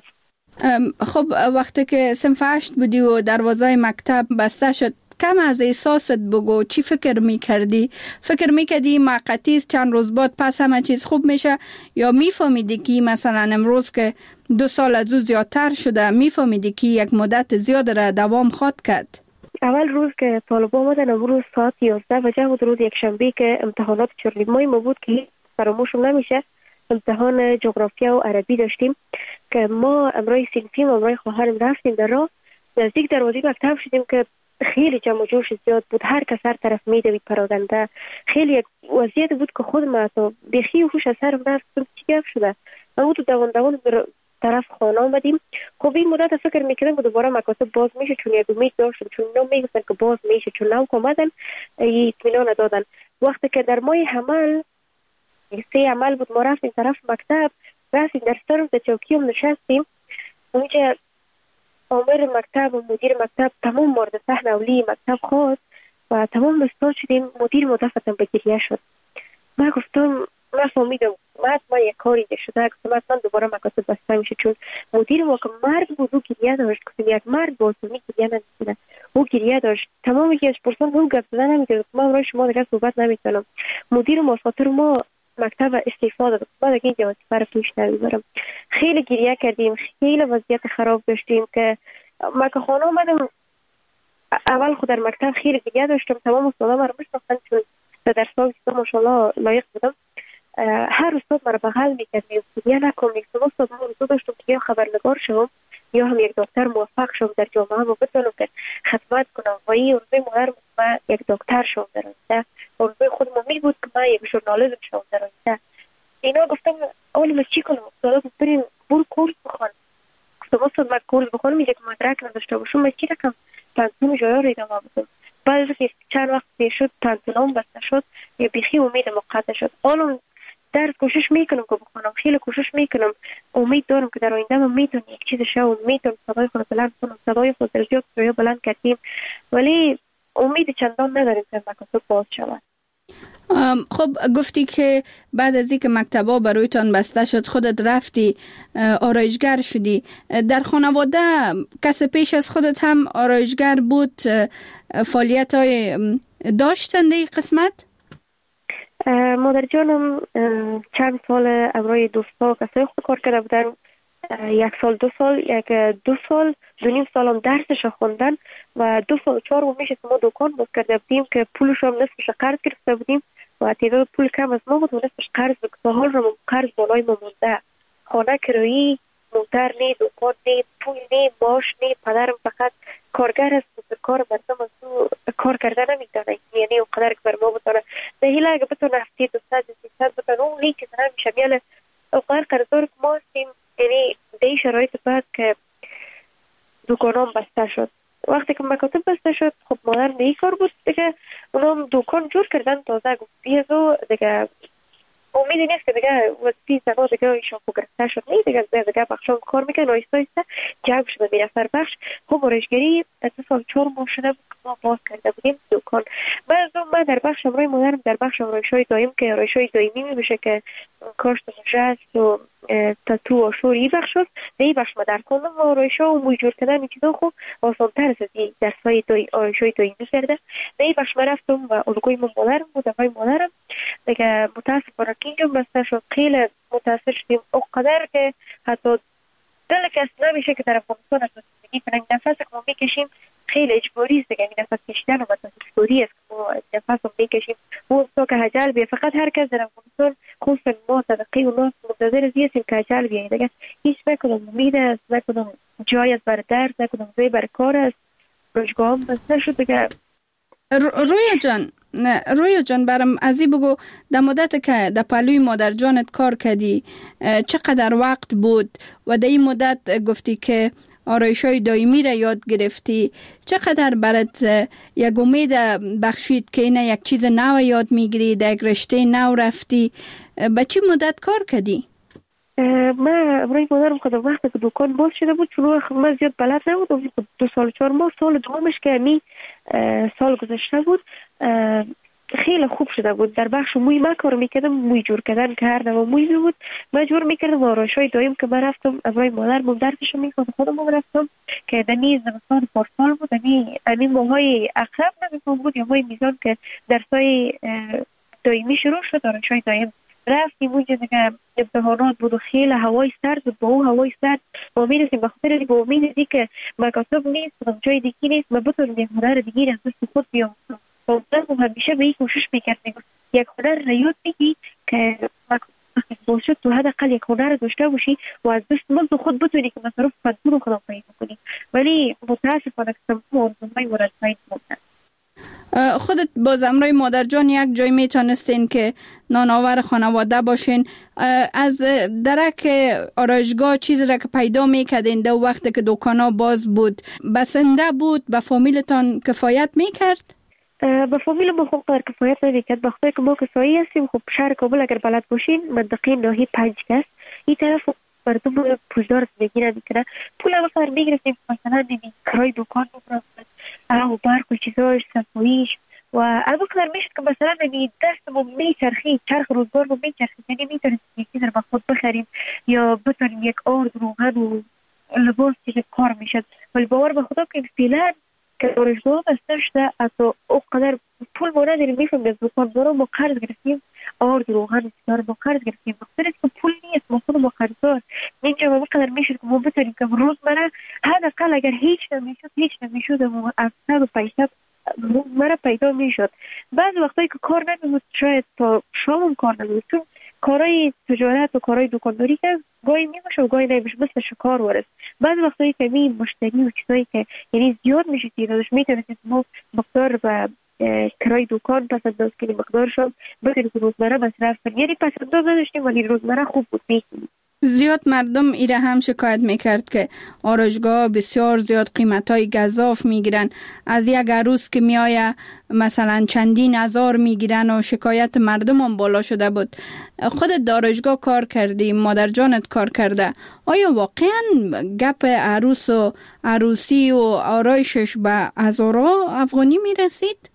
خب وقتی که صنف 8 بودی و دروازه مکتب بسته شد، کم از احساست بگو، چی فکر میکردی؟ فکر میکردی موقتی است، چند روز بعد پس همه چیز خوب میشه، یا میفهمیدی که مثلا امروز که 2 سال از او زیادتر شده میفهمیدی که یک مدت زیاد را دوام خواهد کرد؟ اول روز که طالبان آمدن، امروز ساعت 11 بجه بود، روز یک شنبه که امتحانات چهارنیمه ما بود که فراموشم نمیشه. امتحان جغرافیا و عربی داشتیم که ما امرای صنفیم، امرای خواهرم رفتیم در راه، نزدیک دروازه مکتب شدیم که خیلی جمع و جوش زیاد بود، هر کس هر طرف میدوید پراگنده. خیلی یک وضعیت بود که خود ما تو بخی و هوش از سرم رفت، چی گفت شده. ما تو دوان طرف خانه آمدیم. خب این مدت فکر میکردم که دوباره مکاتب باز میشه، چون یک امید داشتم، چون اینا میگفتن که باز میشه، چون نو اومدن اطمینان ندادن. وقتی که در ماه حمل 3 حمل بود، ما رفتیم طرف مکتب، رفتیم در سر به چوکی هم نشستیم. اونجا آمر مکتب و مدیر مکتب تمام مورد صحن اولی مکتب خواست و تمام استاد شدیم. مدیر مدافعتم به گریه شد. من گفتم من فهمیدم ما یک کاری شده، گفتم من دوباره مکاتب بسته میشه، چون مدیر ما که مرد بود او گریه داشت. گفتم یک مرد بازونی گریه نمیکنه، او گریه داشت. تمام که از پرسان هم گفت نمیگه من برای شما دیگه صحبت نمیکنم. مدیر ما خاطر ما مکتب استعفا داد. بعد اینجا واسه برای پیش نمیبرم. خیلی گریه کردیم، خیلی وضعیت خراب داشتیم که ما که خانه اومدم اول خود در مکتب خیلی گریه داشتم. تمام استادا مرا میشناختن چون در درس‌ها ماشاءالله لایق بودم. هر استاد مرا بغل میکرد، گریه نکن. یک استاد ما روزو داشتم که یا خبرنگار شوم یا هم یک دکتر موفق شوم در جامعه و بتونم که خدمت کنم. و این روزی مادر من یک دکتر شوم در آینده. روزی خود ما می بود که من یک ژورنالیسم شوم در آینده. اینا گفتم اول ما چی کنم؟ استادا گفت بریم برو کورس بخون. گفتم استاد من کورس بخونم یک مدرک نداشته باشم من چی رقم تنظیم جایا رو ادامه بدم. بعد از اینکه چند وقت دیر شد تنظیم بسته شد یا بیخی امید قطع شد. حالا درس کوشش میکنم که بخونم، خیلی کوشش میکنم. امید دارم که در آینده من میتونم یک چیز شو، میتونم صدای خود بلند کنم. صدای خود در زیاد رویا بلند کردیم ولی امید چندان نداریم که مکاتب باز شود. خب گفتی که بعد از اینکه مکتبا برویتان بسته شد خودت رفتی آرایشگر شدی. در خانواده کسی پیش از خودت هم آرایشگر بود؟ فعالیت های داشتن در این قسمت؟ مادر جانم چند سال امرای دوستا کسای خود کار کرده بودن. 1 سال 2 سال 2 سال 2.5 سال هم درسش خوندن و 2 سال 4 میشه ما دکان باز کرده بودیم که پولش هم نصفش قرض گرفته بودیم و تعداد پول کم از ما بود و نصفش قرض بود. حال رو قرض بالای ما مونده. خانه کرایی، موتر نی، دکان نی، پول نی، معاش نی. پدرم فقط کارگر است، کار مردم از تو کار کرده نمیدونه، یعنی اونقدر که بر ما بتونه به هیله اگه بتونه هفته 200 بتونه اون هیچ چیز نمیشه. یعنی اونقدر قرضدار که ما هستیم. یعنی در شرایط بعد که دکانام بسته شد، وقتی که مکاتب بسته شد خب مادر نهی کار بود دیگه. اونام دکان جور کردن تازه. گفت بیازو دیگه امیدی نیست که دیگه وقتی سقا دیگه ایشان گرفته شد نی دیگه بخشام کار میکنه آیسته آیسته جمع شده میره سر بخش. خب آرایشگری 2 سال 4 ماه شده بود که ما باز کرده بودیم دکان. بعد من در بخش امرای مادرم در بخش آرایش‌های دایم که آرایش‌های دائمی میشه که کاشت مجاز و تاتو و شوری بخش شد. در این بخش ما در کنم و آرایش‌ها و موی جور کردن این چیزا خوب آسان‌تر از این درس‌های آرایش‌های دائمی کرده. در این بخش من رفتم و الگوی مادرم بود. اقای مادرم دیگه متاسفانه که اینجا بسته شد. خیلی متاسف شدیم اونقدر که حتی دل کس نمیشه که در افغانستان از زندگی کنیم. نفس که ما میکشیم خیلی اجباری است دیگه. نفس کشیدن و اجباری است که ما نفس رو میکشیم. اون تو که حجال بیه فقط هر کس در افغانستان خصوصا ما صدقی و ناس منتظر زیستیم که حجال بیه دیگه. هیچ نکنم امید است، نکنم جای است برای درس، نکنم جای برای کار است. روزگاه هم بسته شد دیگه. رویا جان برام ازی بگو در مدت که در پلوی مادر جانت کار کردی چقدر وقت بود و در این مدت گفتی که آرایش‌های دائمی را یاد گرفتی، چقدر برات یک امید بخشید که اینه یک چیز نو یاد میگیری، در یک رشته نو رفتی؟ به چی مدت کار کردی؟ من امروز مادرم خود وقتی که دکان باز شده بود چون من زیاد بلد نبودم. 2 سال 4 ماه سال دومش که می سال گذشته بود خیلی خوب شده بود. در بخش موی من کار میکردم، موی جور کردن که هر نوع موی بود من جور میکردم. آرایش‌های دایم که من رفتم امروز مادرم درسشو میخواد خودم رفتم که دنی زمستان پارسال بود. دنی ماهای اقرب نمیفهم بود یا ماهای میزان که درسای دائمی شروع شد. آرایش‌های دایم رفتیم اونجا دیگه امتحانات بود و خیلی هوای سرد بود. با اون هوای سرد ما میرسیم به خاطر دیگه امید که مکاتب نیست و جای دیگه نیست من بتونم یک هنر دیگه از دست خود بیام. مادرم همیشه به این کوشش میکرد یک هنر را یاد بگی که باشد تو حداقل یک هنر داشته باشی و از دست من خود بتونی که مصرف فنون خودم پیدا کنی. ولی متاسفانه که تمام آرزوهای مرا پایین مونده. خودت باز امرای مادر جان یک جای میتونستین که نانآور خانواده باشین، از درک آرایشگاه چیزی را که پیدا میکردین در وقت که دکانا باز بود بسنده بود به فامیلتان کفایت میکرد؟ به فامیل ما خوب قدر کفایت نمیکرد. بخاطر که ما کسایی هستیم. خب شهر کابل اگر بلد باشین منطقه ناحیه 5 کس این طرف مردم پولدار زندگی نمیکنه. پول هم قدر میگرفتیم مثلا کرای دکان و برق و چیزاش صفاییش و از اون قدر میشد که مثلا دستمون میچرخید، چرخ روزگارمون میچرخید، یعنی میتونیم یکی در خود بخریم یا بتونیم یک آرد روغن و لباس که کار میشد. ولی باور به خدا که فعلا که آرایشگاه بسته شده، از اون قدر پول ما نداریم، میفهمیم از دکاندارا ما قرض گرفتیم، آرد روغن سیگار ما قرض گرفتیم، مقصد که پول نیست، ما خود ما قرضدار اینجا ما قدر میشد که ما بتونیم که روزمره حداقل اگر هیچ نمیشد و افسد و پیسد مرا پیدا میشد. بعض وقتایی که کار نمیمود، شاید تا شام کار نمیمود، چون کارهای تجارت و کارهای دکانداری که گاهی میباشه و گاهی نمیشه، مثل شکار ورست. بعض وقتایی که می مشتری و چیزایی که یعنی زیاد میشه دیدش، میتونید ما مقدار و کرای دکان پس انداز کنیم، مقدارش هم بتونید که روزمره مصرف کنیم. یعنی پس انداز نداشتیم ولی روزمره خوب بود میکنیم. زیاد مردم ایره هم شکایت میکرد که آرایشگاه بسیار زیاد قیمتای گزاف میگیرن، از یک عروس که میآیه مثلا چندین هزار میگیرن و شکایت مردم هم بالا شده بود. خودت در آرایشگاه کار کردی، مادر جانت کار کرده، آیا واقعا گپ عروس و عروسی و آرایشش به هزارها افغانی میرسید؟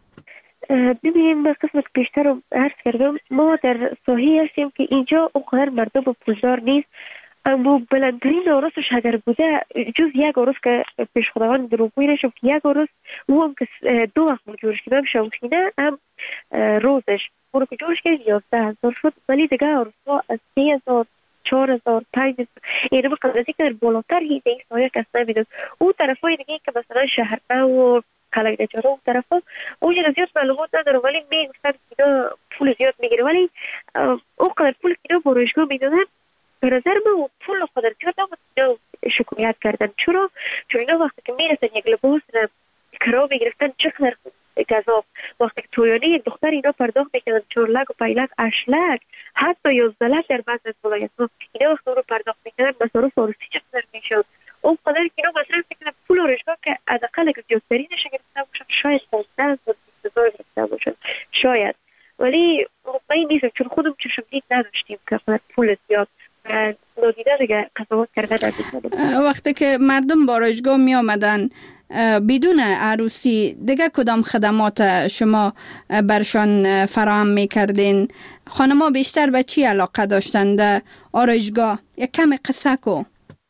ببینیم به قسمت پیشتر رو عرض کردم، ما در ساحه هستیم که اینجا اونقدر مردم پولدار نیست، اما بلندترین عروسش اگر بوده جز یک عروس که پیش خداوند دروغگویی نشم که یک عروس او هم که 2 وقت جورش کردم شوخینه هم روزش اون که جورش کردیم 11,000 شد، ولی دیگه عروس ها از 3,000 4,000 5,000 یعنی به قدرتی که در بالاتر هیچ این سایه کس نمیدون. اون طرف های دیگه که مثلا شهرنه و قلعه نجاره اون طرف ها اونجا زیاد معلومات ندارم، ولی میگفتن که اینا پول زیاد میگیره، ولی اون قدر پول که اینا بروشگاه میدادن به نظر من پول قدر زیاد نبود. اینا شکایت کردن چرا؟ چون اینا وقتی که میرسن یک لباس کرا میگرفتن چقدر گزاف، وقتی که تویانه یک دختر اینا پرداخت میکنن 4 لک و 5 لک 8 لک حتی 11 لک در بعض از ولایت ها اینا وقتی رو پرداخت میکنن مصارف عروسی چقدر میشد. اون قدر که اینا مصرف میکنن پول آرایشگاه که حداقل اگه زیادترینش گرفته باشن شاید 15,000 گرفته باشن شاید، ولی مطمئن نیستم چون خودم چشم دید نداشتیم که پول زیاد نادیده دیگه قضاوت کردن نمی‌کنم. وقتی که مردم با آرایشگاه می آمدن بدون عروسی دیگه کدام خدمات شما برشان فراهم میکردین؟ خانم‌ها بیشتر به چی علاقه داشتند آرایشگاه؟ یک کمی قصه کو.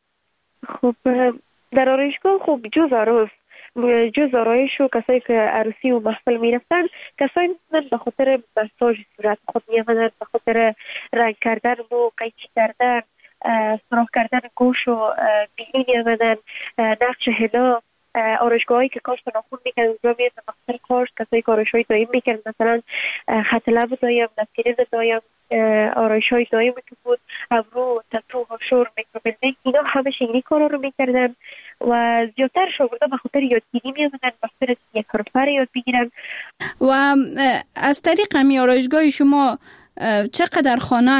خب در آرایشگاه خب جز آرایش و کسایی که عروسی و محفل می رفتن، کسایی میتونن به خاطر مساژ صورت خود می آمدن، به خاطر رنگ کردن و قیچی کردن، سراخ کردن گوش و بینی می آمدن، نقش هنا، آرایشگاهایی که کاش ناخون میکرد اونجا میاد مخصوصا کاش کسایی که آرایش‌های دایم میکرد، مثلا خط لب دایم، نسکرین دایم، آرایش‌های دایم که بود، ابرو، تتو، هاشور، میکروبلدینگ، اینا همه اینی کارا رو میکردن و زیادتر شاگردا به خاطر یادگیری میامدن، به خاطر یک حرفه یاد بگیرن. و از طریق همی آرایشگاه شما چقدر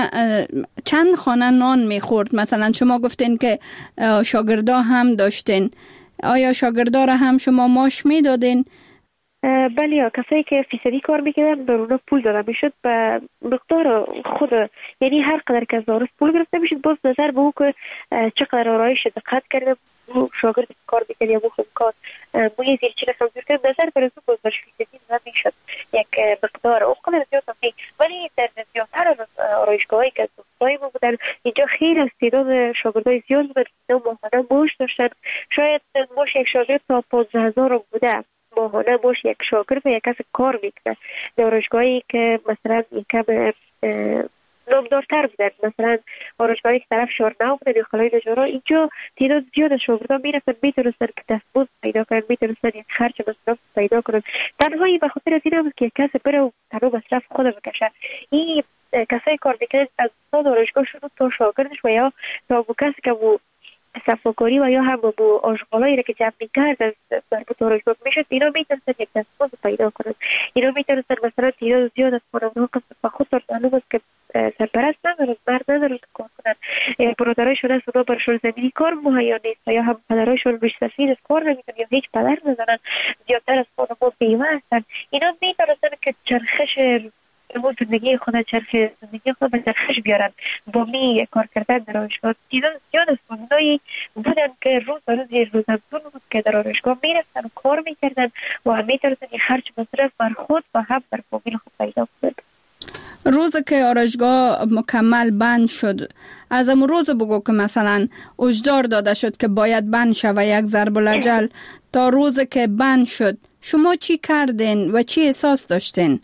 چند خانه نان میخورد؟ مثلا شما گفتین که شاگردا هم داشتین، آیا شاگردا را هم شما معاش میدادین؟ بله، کسایی که فیصدی کار میکردن بر اونا پول داده میشد به مقدار خود، یعنی هر قدر که از عروس پول گرفته میشد باز نظر به او که چقدر آرایش دقت کرده شاگرد کار میکرد یا کار موی زیر چی رسم زور کرد، نظر بر او باز برش فیصدی داده میشد یک مقدار او قدر زیاد نمی، ولی در زیادتر از آرایشگاهایی که از دوستایی ما بودن اینجا خیلی از تعداد شاگردای زیاد بودن، ماهانه معاش داشتن، شاید معاش یک شاگرد تا 15,000 بوده ماهانه باش یک شاگرد و یک کس کار میکنه. در آرایشگاهی که مثلا یکم نامدارتر بودن، مثلا آرایشگاهی که طرف شارنو بودن یا خلای نجارا، اینجا تعداد زیاد از شاگردان میرفتن، میتونستن که دستمزد پیدا کنن، میتونستن یک خرج مصرف پیدا کنن. تنهایی به خاطر از این هم که یک کس بره و تنها مصرف خود بکشه. این کسایی کار میکنن از استاد آرایشگاه شروع تا شاگردش و یا تا کسی که صفاکاری و یا هم با آشغالایی را که جمع میکرد از مربوط آرایشگاه میشد، اینا میتونستن یک دستمزد پیدا کنن. اینا میتونستن مثلا تعداد زیاد از خانم‌ها که به خود معلوم است که سرپرست ندارن، مرد ندارن که کار کنن، برادرایشون هست اونا برشون زمینی کار مهیا نیست یا هم پدرایشون روش سفید از کار نمیکنن یا هیچ پدر ندارن، زیادتر از خانم‌ها بیوه هستن. اینا میتونستن که چرخش اون زندگی خود به چرخش بیارن با می کار کردن در آرایشگاه. دیدن زیاد از بودنایی بودن که روز افزون بود که در آرایشگاه میرفتن و کار میکردن و هم میتونستن خرج مصرف بر خود و هم بر فامیل خود پیدا کنند. روز که آرایشگاه مکمل بند شد، از اون روز بگو که مثلا هشدار داده شد که باید بند شود یک ضرب الاجل، تا روز که بند شد شما چی کردین و چی احساس داشتین؟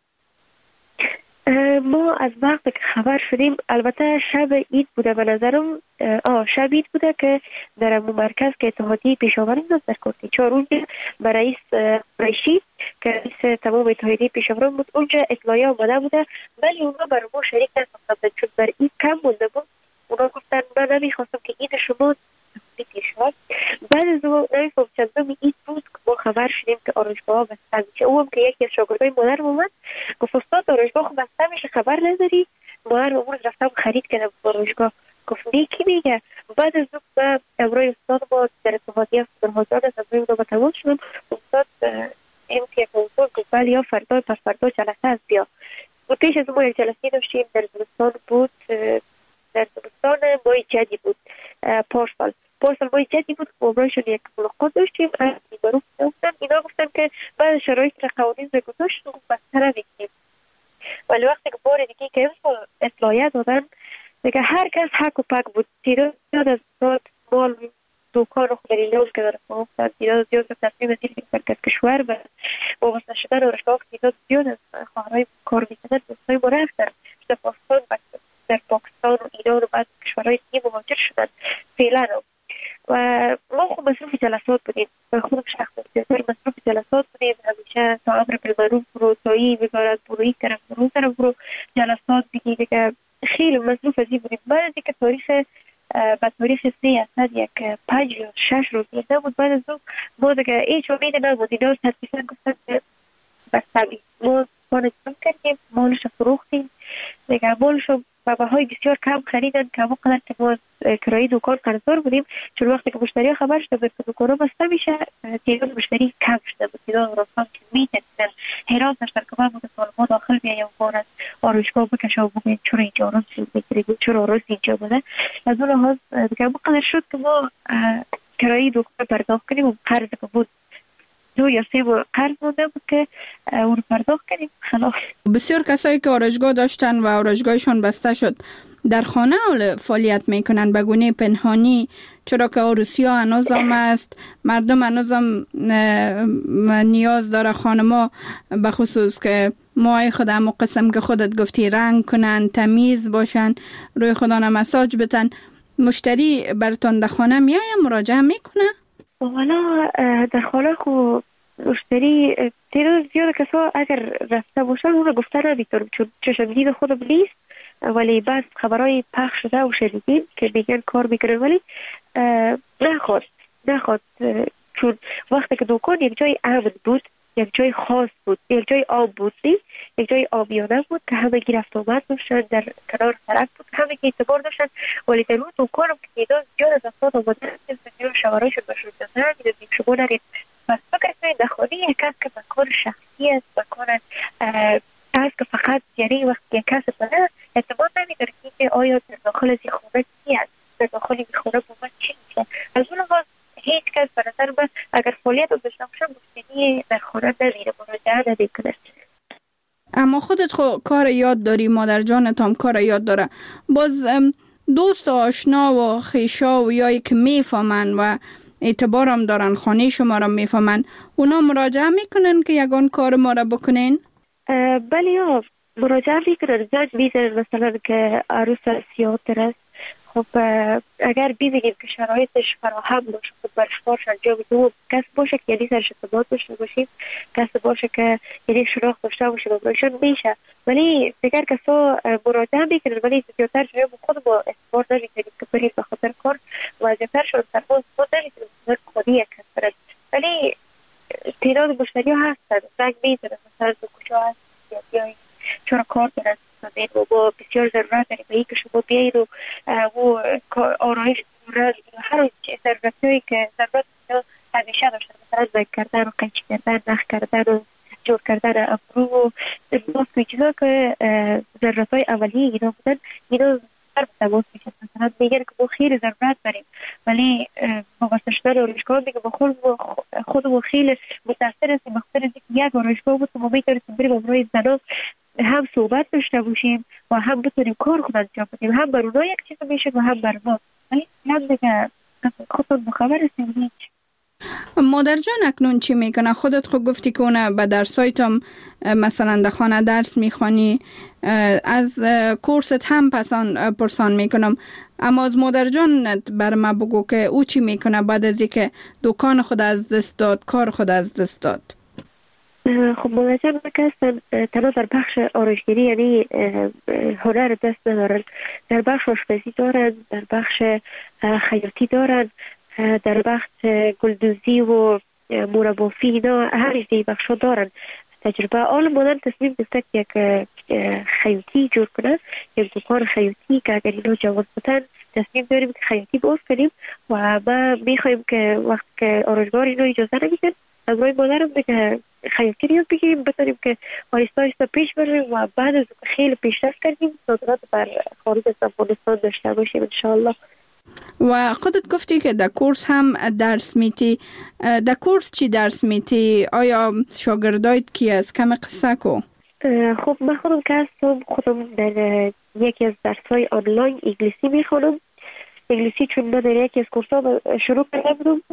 ما از وقتی که خبر شدیم، البته شب عید بوده به نظرم، شب عید بوده که در مرکز که اتحادیه پیشاوران بود در کوتی 4 روز به رئیس قریشی که رئیس تمام اتحادیه پیشاوران بود اونجا اطلاعیه آمده بوده، ولی اونا بر ما شریک نساختن چون بر عید کم مونده بود. اونا گفتن من نمیخواستم که عید شما پیشوار. بعد از اون نمیفهم چندم عید بود که ما خبر شدیم که آرایشگاه بسته میشه. اون هم که یکی از شاگردای مادرم اومد گفت استاد آرایشگاه خب بسته میشه خبر نداری؟ مادرم اون روز رفتم خرید کردم آرایشگاه. گفت نه کی میگه؟ بعد از اون من امروی استاد با در اتحادیه فرهادان از امروی اونو با تماس شدم. استاد این که کنسول گفت ولی یا فردا پس فردا جلسه از بیا. و پیش از ما یک جلسه داشتیم در زمستان بود، در زمستان ماه جدی بود پارسال ماه جدی بود. امرویشون یک ملاقات داشتیم از بیمارو گفتن اینا گفتن که بعد شرایط قوانین رو گذاشت و بستر نمیکنیم. ولی وقتی که بار دیگه که اطلاعیه دادن دیگه هر کس حق و پک بود. تعداد زیاد از مال دوکان رو خودی لوز که در فهمتن، تعداد زیاد از تصمیم زیر مرکز کشور و وابسته شدن آرایشگاه، تعداد زیاد از خواهرهای کار میکنن دوستای ما رفتن در پاکستان و ایران و بعد کشورهای دیگه مهاجر شدن فعلا. و ما خب مصروف جلسات بودیم، خودم شخصا مصروف جلسات بودیم، همیشه تا امر بالمعروف برو، تا این وزارت برو، این طرف برو جلسات دیگه که خیلی مصروف ازی بودیم. بعد از اینکه به تاریخ 3 اسد یک 5 یا 6 روز دیده بود، بعد از اون ما دیگه هیچ امید نبود. اینا تدریسا گفتن که بستمی ما جمع کردیم، مالش فروختیم دیگه. مالش رو به بهای بسیار کم خریدن که همون قدر که ما کرایه دکان قرضدار بودیم، چون وقتی که مشتری خبر شده بود که دکان بسته میشه تعداد مشتری کم شده بود. تعداد راستان که میتونستن حیران داشتن که من ما داخل بیایم بارد آرایشگاه بکشه و بگویم چرا اینجا راست میگیریم، چرا راست اینجا بوده. از اون لحاظ دیگه همون قدر شد که ما کرایه دکان پرداخت کنیم و قرض که بود 2 یا 3 بار قرض مونده بود که اون رو پرداخت کنیم. خلاص بسیار کسایی که آرایشگاه داشتن و آرایشگاهشون بسته شد در خانه فعالیت میکنن به گونه پنهانی، چرا که عروسی ها هنوز هم است، مردم هنوز هم نیاز داره خانما به خصوص که موهای خود هم قسم که خودت گفتی رنگ کنن، تمیز باشن، روی خدا مساج بتن. مشتری براتون در خانه میایه مراجعه میکنه؟ والا در خانه خو مشتری تعداد زیاد کسا اگر رفته باشن اون رو گفته نمیتونم چون چشم دید خودم نیست، ولی بعض خبرهای پخش شده و شنیدیم که میگن کار میکنن ولی نخواد چون وقتی که دکان یک جای امن بود، یک جای خاص بود، یک جای آب بود نیست، یک جای آبیانه بود که همه رفت آمد داشتن، در کنار سرک بود، همه که اعتبار داشتن. ولی در اون دکانم که تعداد زیاد از افراد آمدن زیاد شوارایشون بشون دادن دیدیم شما نرید. پس فکر کنید در خانه یک کس که مکان شخصی است، مکان است که فقط یعنی وقتی یک کس بره اعتبار نمیداره که آیا در داخل از این خانه چی است، در داخل این خانه با من چی میشه. از اون لحاظ هیچ کس به نظر من اگر فعالیت رو داشته باشه مشتری در خانه نمیره، مراجعه نمیکنه. اما خودت کار یاد داری، مادر جانت هم کار یاد داره، باز دوست و آشنا و خیشا و یایی که میفهمن و اعتبارم دارن، خانه شما را میفهمن، اونا مراجعه میکنن که یگان کار ما را بکنین؟ بله یا مراجعه میکنن، زنگ میزنن مثلا که عروس سیاتر است. خب اگر ببینیم که شرایطش فراهم باشه خب برشمارش انجام دو کس باشه که یعنی سرش ارتباط داشته باشیم، کس باشه که یعنی شناخت داشته باشیم برایشان میشه. ولی دیگر کسا مراجعه میکنن ولی زیادتر جای خود با اعتبار نمیکنیم که بریم به خاطر کار و زیادترشون سرباز خود نمیکنیم به خودی یک کس برد. ولی تعداد مشتری ها هستن زنگ میزنن مثلا تو کجا هست یا چرا کار دارن و با بسیار ضرورت داریم به این که شما بیایید و آرایش هر ضرورت هایی که ضرورت همیشه داشتن مثلا زنگ کردن و قیچی کردن، نخ کردن و جور کردن ابرو و ماسک چیزا که ضرورت های اولیه اینا بودن، اینا در تماس میشه. مثلا میگن که ما خیلی ضرورت داریم ولی وابسته شدن آرایشگاه میگه با خودمون خیلی متاثر هستیم، بخاطر اینکه یک آرایشگاه بود که ما میتونستیم بریم امروز زنا هم صحبت داشته باشیم و هم بتونیم کار خود انجام بدیم، هم بر اونها یک چیز میشه و هم بر ما. ولی هم دیگه خودتون بخبر هستیم هیچ. مادر جان اکنون چی میکنه؟ خودت خود گفتی که اون به درسایت هم مثلا در خانه درس میخوانی، از کورست هم پرسان میکنم، اما از مادر جان بر ما بگو که او چی میکنه بعد از اینکه دکان خود از دست داد، کار خود از دست داد؟ خب مادر جان هستن تنها در بخش آرایشگری یعنی هنر دست ندارن، در بخش آشپزی دارن، در بخش خیاطی دارن، در بخش گلدوزی و مربافی اینا هر چیزی بخشا دارن تجربه. آل مادر تصمیم گرفته یک خیاطی جور کنه، یک دکان خیاطی که اگر اینا جواز بدن تصمیم داریم که خیاطی باز کنیم و ما میخوایم که وقت که آرایشگاه اینا اجازه نمیدن امروی مادرم که خیاطی رو بگیریم بتونیم که آهسته آهسته پیش بریم و بعد از خیلی پیشرفت کردیم صادرات بر خارج از افغانستان داشته باشیم انشاءالله. و خودت گفتی که در کورس هم درس میتی، در کورس چی درس میتی؟ آیا شاگردایت کی است؟ کم قصه کو. خب من خودم که هستم خودم در یکی از درس‌های آنلاین انگلیسی میخونم. انگلیسی چون من در یکی از کورس‌ها شروع کرده بودم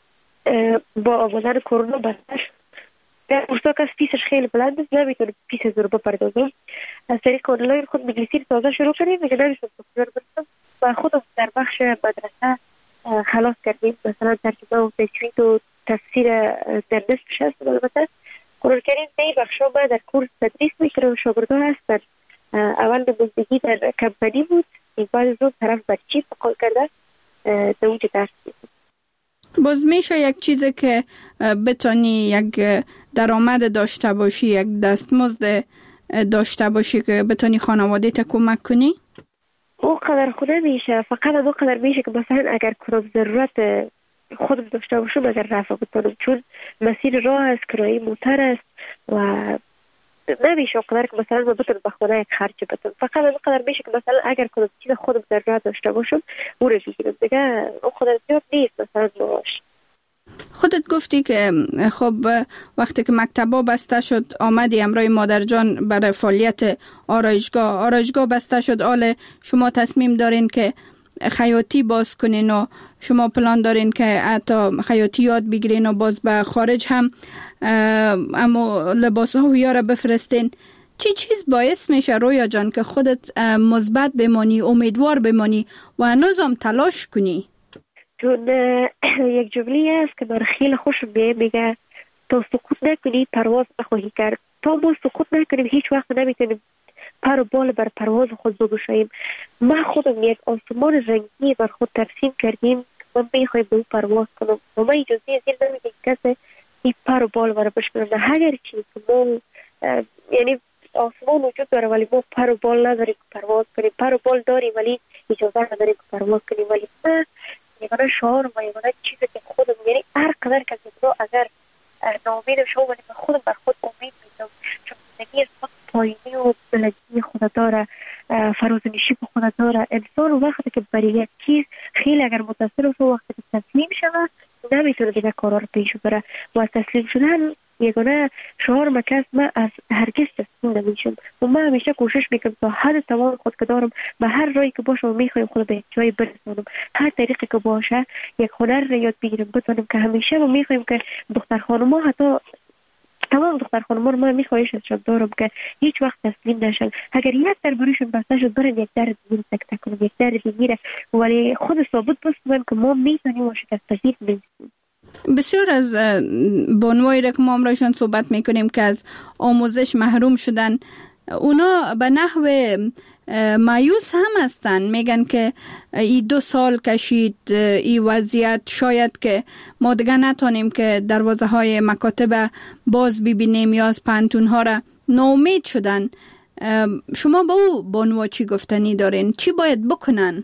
با آمدن کرونا بستش در کورس‌ها که فیسش خیلی بلند است نمیتونم فیس رو بپردازم. از طریق آنلاین خود انگلیسی تازه شروع کردیم دیگه نمیتونم برسم و خودم در بخش مدرسه خلاص کردیم. مثلا ترجمه و تجوید و تفسیر در نصفش هست. البته قرار کردیم این بخشا ما در کورس تدریس میکنم. شاگردان هستن اول نمایندگی در کمپانی بود، این بعد از اون طرف برچی فقال کرده در اونجا درس میدیم. باز میشه یک چیزی که بتانی یک درآمد داشته باشی، یک دستمزد داشته باشی که بتانی خانواده تا کمک کنی؟ او قدر خود میشه، فقط او قدر میشه که مثلا اگر کنم ضرورت خودم داشته باشم اگر رفع بتونم، چون مسیر راه است، کرایه موتر است و نمیشه قدر که مثلا من بتونم بخونه یک خرج بتونم. فقط او قدر میشه که مثلا اگر کنم چیز خودم ضرورت داشته باشم او رو بگیرم دیگه. او قدر زیاد نیست مثلا باش. خودت گفتی که خب وقتی که مکتبا بسته شد آمدی امرای مادر جان برای فعالیت آرایشگاه بسته شد، آله شما تصمیم دارین که خیاطی باز کنین و شما پلان دارین که حتی خیاطی یاد بگیرین و باز به خارج هم اما لباس ها یاره بفرستین. چی چیز باعث میشه رویا جان که خودت مثبت بمانی، امیدوار بمانی و نظام تلاش کنی؟ چون یک جمله است که من خیلی خوشم میگه تا سکوت نکنی پرواز نخواهی کرد. تا ما سکوت نکنیم هیچ وقت نمیتونیم پر و بال بر پرواز خود بگشاییم. من خودم یک آسمان رنگی بر خود ترسیم کردیم که من میخوایم به اون پرواز کنم و من اجازه زیر نمیدیم کسی این پر و بال بر بشکنم. اگر چیز ما یعنی آسمان وجود داره ولی ما پر و بال نداریم که پرواز کنیم، پر و بال داریم ولی اجازه نداریم که پرواز کنیم. ولی من یگانه شعار و یگانه چیزی که خودم یعنی هر قدر که اگر ناامید شما ولی من خودم بر خود امید میدم، چون زندگی خود پایینی و بلندی خود داره، فرازنشی به خود داره. انسان وقتی که برای یک چیز خیلی اگر متصل و وقتی که تسلیم شده نمیتونه دیگه کارا رو پیش بره و تسلیم شدن یگانه شعار مکس. من از هرگز تسلیم نمیشم و من همیشه کوشش میکنم تا حد توان خود که دارم به هر راهی که باشه و میخوایم خود به جای برسونم، هر طریقی که باشه یک هنر رو یاد بگیرم بتونم که همیشه و میخوایم که دختر خانوما حتی تمام دختر خانوما رو من میخواهششون دارم که هیچ وقت تسلیم نشن. اگر یک در بریشون بسته شد برن یک در دیگه تک کنم، یک در دیگه ولی خود ثابت بسازن که ما میتونیم و شکست پذیر نیستیم. بسیار از بانوایی را که ما امرایشان صحبت میکنیم که از آموزش محروم شدن، اونا به نحو مایوس هم هستن، میگن که ای 2 سال کشید ای وضعیت، شاید که ما دیگه نتونیم که دروازه های مکاتب باز ببینیم یا از پانتون ها را ناامید شدن. شما با او بانوا چی گفتنی دارین؟ چی باید بکنن؟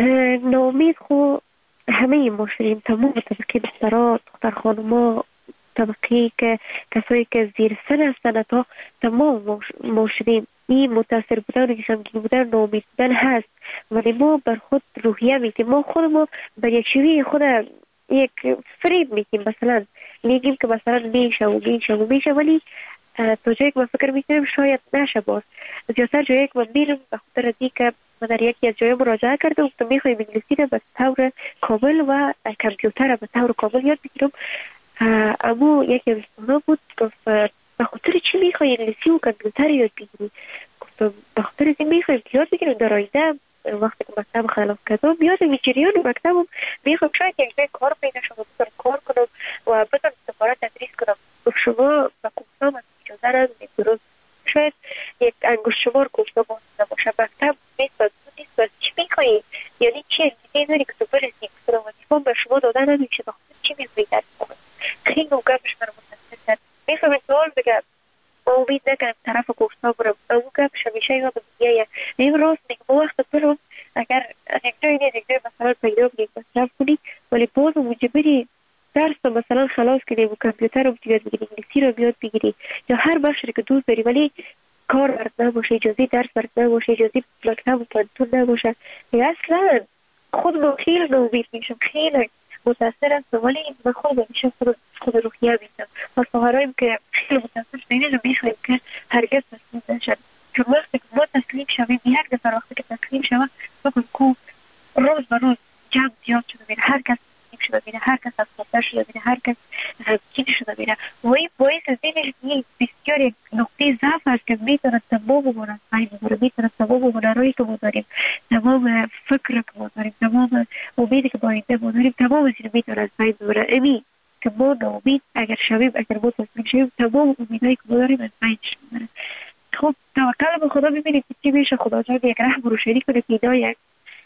ناامید خو همه ما شدیم، تمام طبقه دخترها دختر خانوما طبقه که کسایی که زیر سن هستند تا تمام ما شدیم. این متاثر بودن و غمگین بودن، ناامید بودن هست، ولی ما بر خود روحیه میتیم. ما خود ما بر یک شوی خود یک فریب میتیم، مثلا میگیم که مثلا میشه ولی تا جایی که من فکر میکنم شاید نشه. باز زیادتر جایی که من میرم به خاطر ازی که من در یکی از جای مراجعه کرده و گفتم میخوایم انگلیسی رو به طور کامل و کامپیوتر رو به طور کامل یاد بگیرم. اما یکی از دوستانا بود گفت به خاطر چی میخوای انگلیسی و کامپیوتر یاد بگیری؟ گفتم به خاطر از این میخوایم که یاد بگیرم در آینده وقتی که مکتب خلاص کردم یادم این جریان مکتبم میخوام شاید یک جای کار پیدا شما بتونم کار کنم و بتونم دوباره تدریس کنم. گفت شما به کوفتام از اجازه ندارید، درست شاید یک انگشت شمار کوفتا باشه، مکتب نیست و چی میخوایی؟ یعنی چی انگیزه داری که تو برسی؟ گفتم وظیفه‌ام به شما داده نمیشه، به خاطر چی میخوایی درس کنم؟ خیلی گپش من متاثر کرد. میخوام سوال بگم امید نکنم طرف کوفتا برم، اما گپش همیشه یادم میاد. این راست میگم وقت برم اگر یک جایی نیست یک جای مثلا پیدا کنی مصرف کنی، ولی باز اونجا بری درس رو مثلا خلاص کنی و کامپیوتر رو بیاد بگیری، انگلیسی رو بیاد بگیری یا هر بخشی که دوست داری، ولی کار برات نباشه، اجازه درس برات نباشه، اجازه مکتب و پانتون نباشه، اصلا خود من خیلی نومید میشم، خیلی متاثر هستم. ولی من خود میشم خود روحیه میشم و خواهرایم که خیلی متاثر شدیم رو میخوایم که هرگز تسلیم نشد. چون وقتی که ما تسلیم شویم یک دفعه وقتی که تسلیم شویم بکن کو روز به روز جمع زیاد شده میره، هر کس تسلیم شده میره، هر کس افسرده شده میره، هر کس غمگین شده میره و این باعث از این بسیار یک نقطه ضعف است که میتونه تمام ما را از بین ببره، میتونه تمام هنرهایی که ما داریم، تمام فکر که ما داریم، تمام امیدی که با آینده ما داریم، تمام این میتونه از بین ببره. امی که ما ناامید اگر شویم، اگر ما تسلیم شویم، تمام امیدهایی که ما داریم از بین میبره. خب توکل به خدا ببینید که چی میشه. خدا جان یک رحم روشنی کنه که اینا یک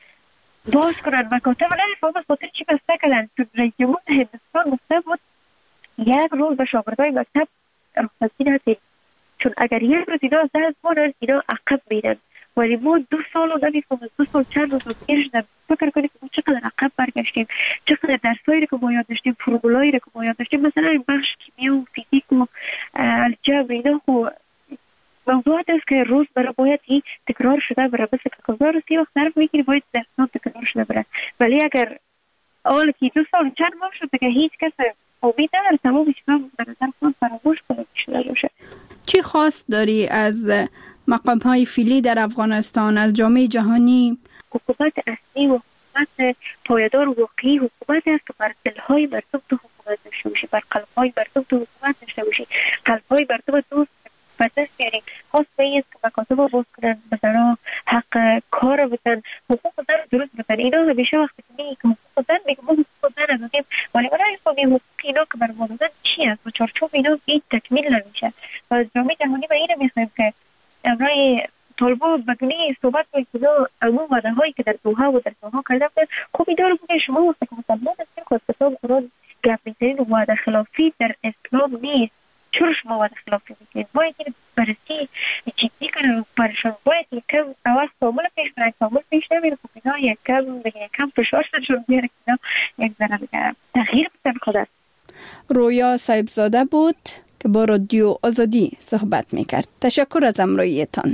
باز کنن مکاتب. ولی فهم از خاطر چی بسته کردن؟ چون رئیس جمهور هندوستان گفته بود یک روز به شاگردای مکتب رخصتی ندید، چون اگر یک روز اینا از دست بانن اینا عقب میرن. ولی ما 2 سال و نمیفهم 2 سال چند روز گیر شدم فکر کنید که چقدر عقب برگشتیم، چقدر درسایی که ما یاد داشتیم، فرمولایی که ما یاد داشتیم، مثلا این بخش کیمیا و فیزیک و الجبر اینا خو موضوعات است که روز برای باید این تکرار شده بره، بس که 1030 وقت صرف میکنی باید درسان تکرار شده بره. ولی اگر اول که 2 سال چند ماه شد که هیچ کس امید نداره تمام چیزا به نظر خود فراموش کنه شده باشه. چی خواست داری از مقام‌های فعلی در افغانستان، از جامعه جهانی؟ حکومت اصلی و حکومت پایدار و واقعی حکومتی است که بر دلهای مردم تو حکومت داشته باشه، بر قلبهای مردم تو حکومت داشته باشه، قلبهای مردم دوست به دست بیاریم. خواست به این است که مکاتب باز کنن، مثلا حق کار بدن، حقوق زن درست بدن. اینا همیشه وقتی که میگه حقوق زن میگه ما حقوق زن دادیم، ولی ما نمیفهمیم حقوق اینا که بر ما دادن چی است و چارچوب اینا این تکمیل نمیشه. و از جامعه جهانی به اینو میخوایم که امرای طالبا بگنی صحبت کنید که امون وعده هایی که در دوحه و در دوحه کرده بود. خب اینا رو بگه شما وقتی که مسلمان هستیم که از کتاب قرآن گپ میزنید و وعده خلافی در اسلام نیست. چرا شما وعده خلافی میکنید؟ باید این بررسی جدی کنن و برشان باید یکم اول کامل پیش برن، کامل پیش نمیره. خب اینا یکم فشار شدشون بیاره که اینا یک ذره تغییر بدن خدا. رویا صاحبزاده بود که با رادیو آزادی صحبت میکرد. تشکر از همراهیتان.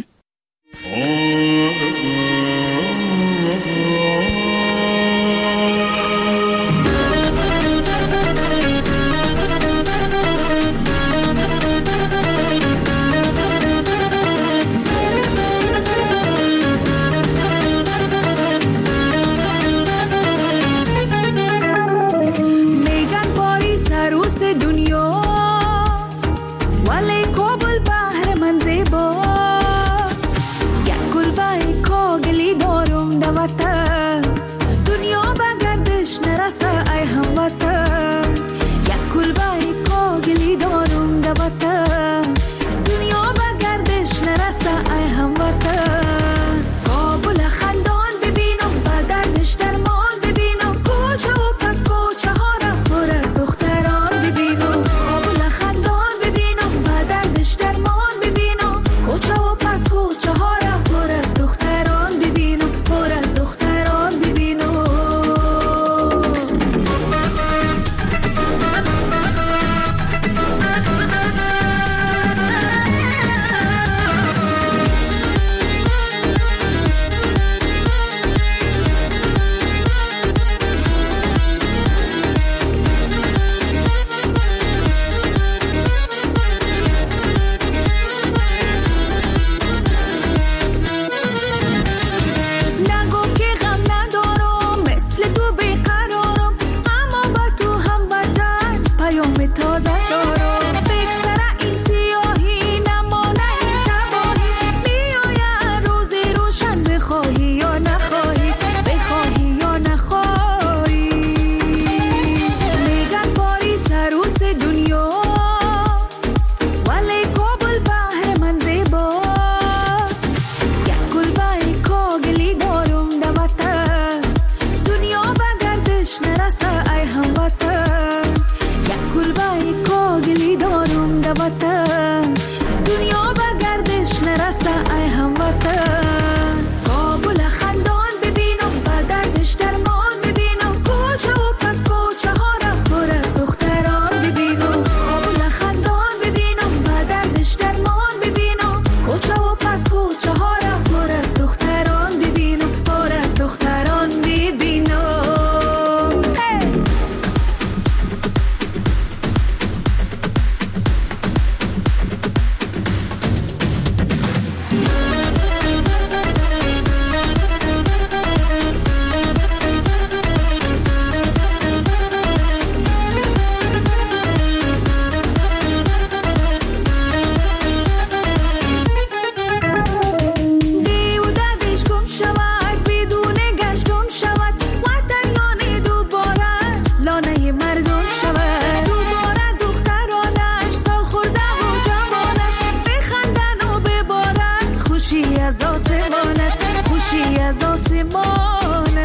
قهرمانش خوشی از آسمانش.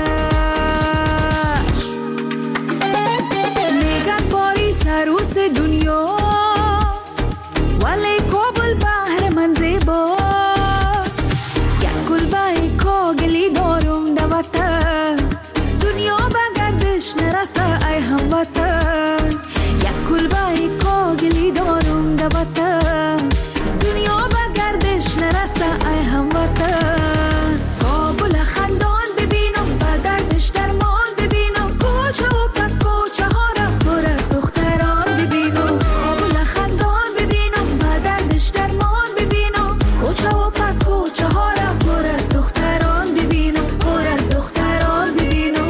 میگن پاریس عروس دنیا ولی کابل بحر من زیباست. یک کلبه کاغلی دارم در وطن دنیا به گردش نرسه ای هموطن. یک کلبه کاغلی دارم در وطن دنیا به گردش نرسه ای هموطن. کابل خندان ببینم به دردش درمان ببینم کوچه و پس کوچه ها را پر از دختران ببینم. کابل خندان ببینم به دردش درمان ببینم کوچه و پس کوچه ها را پر از دختران ببینم پر از دختران ببینم.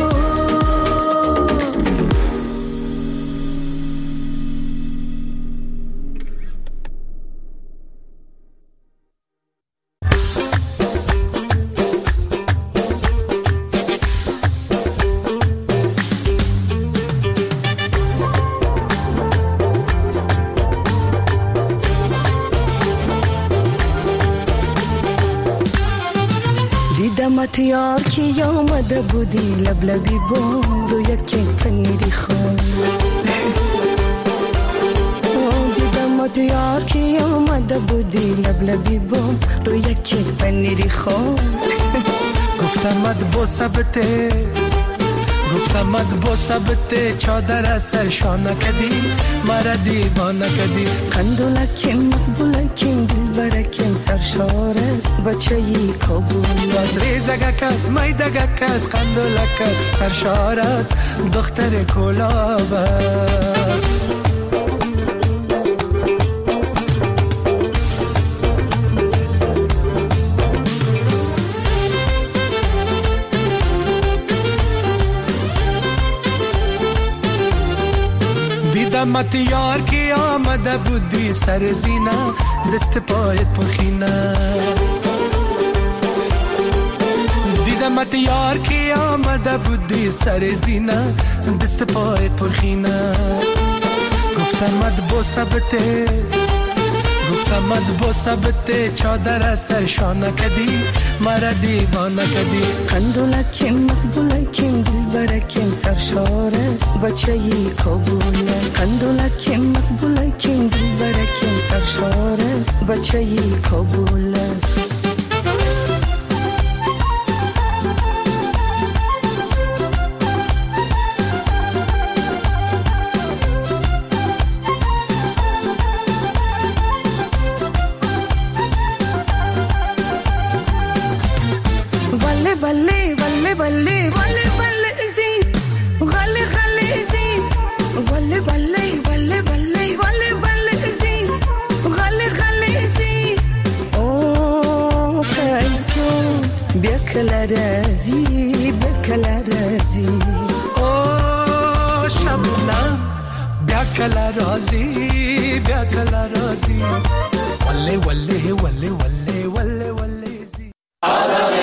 دیدمت یار کی آمده بودی لبلبی بام رو یکی پنیری خان. دیدمت یار کی آمده بودی لبلبی بام رو یکی پنیری خان. گفتمت با ثبته گفتمت با ثبته چادر سر شانه کدی مرا دیوانه کدی. قندولکیم مقبولکیم دلبرکیم سرشار است بچه ای کابل. از ریزگک از میدگک از قندولک سرشار است دختر کلاب است. دیدمت یار کی آمده بودی سر زینه دست پایت پرخینه. دیدمت یار کی آمده بودی سر زینه دست پایت پرخینه. گفتمت با ثبته گفتمت با ثبته چادر سر شانه کدی مرا دیوانه کدی. قندولکیم مقبولکیم دلبرکیم سرشار است بچه ای کابل. قندولکیم مقبولکیم دلبرکیم سرشار است بچه ای کابل است. بله بله بله بله بله زی غله غله زی بله بله بله بله بله بله زی غله غله زی. او قیس جون بیا کلا رازی بیا کلا رازی. او شبنم بیا کلا رازی بیا کلا رازی. وله وله وله وله وله وله زی.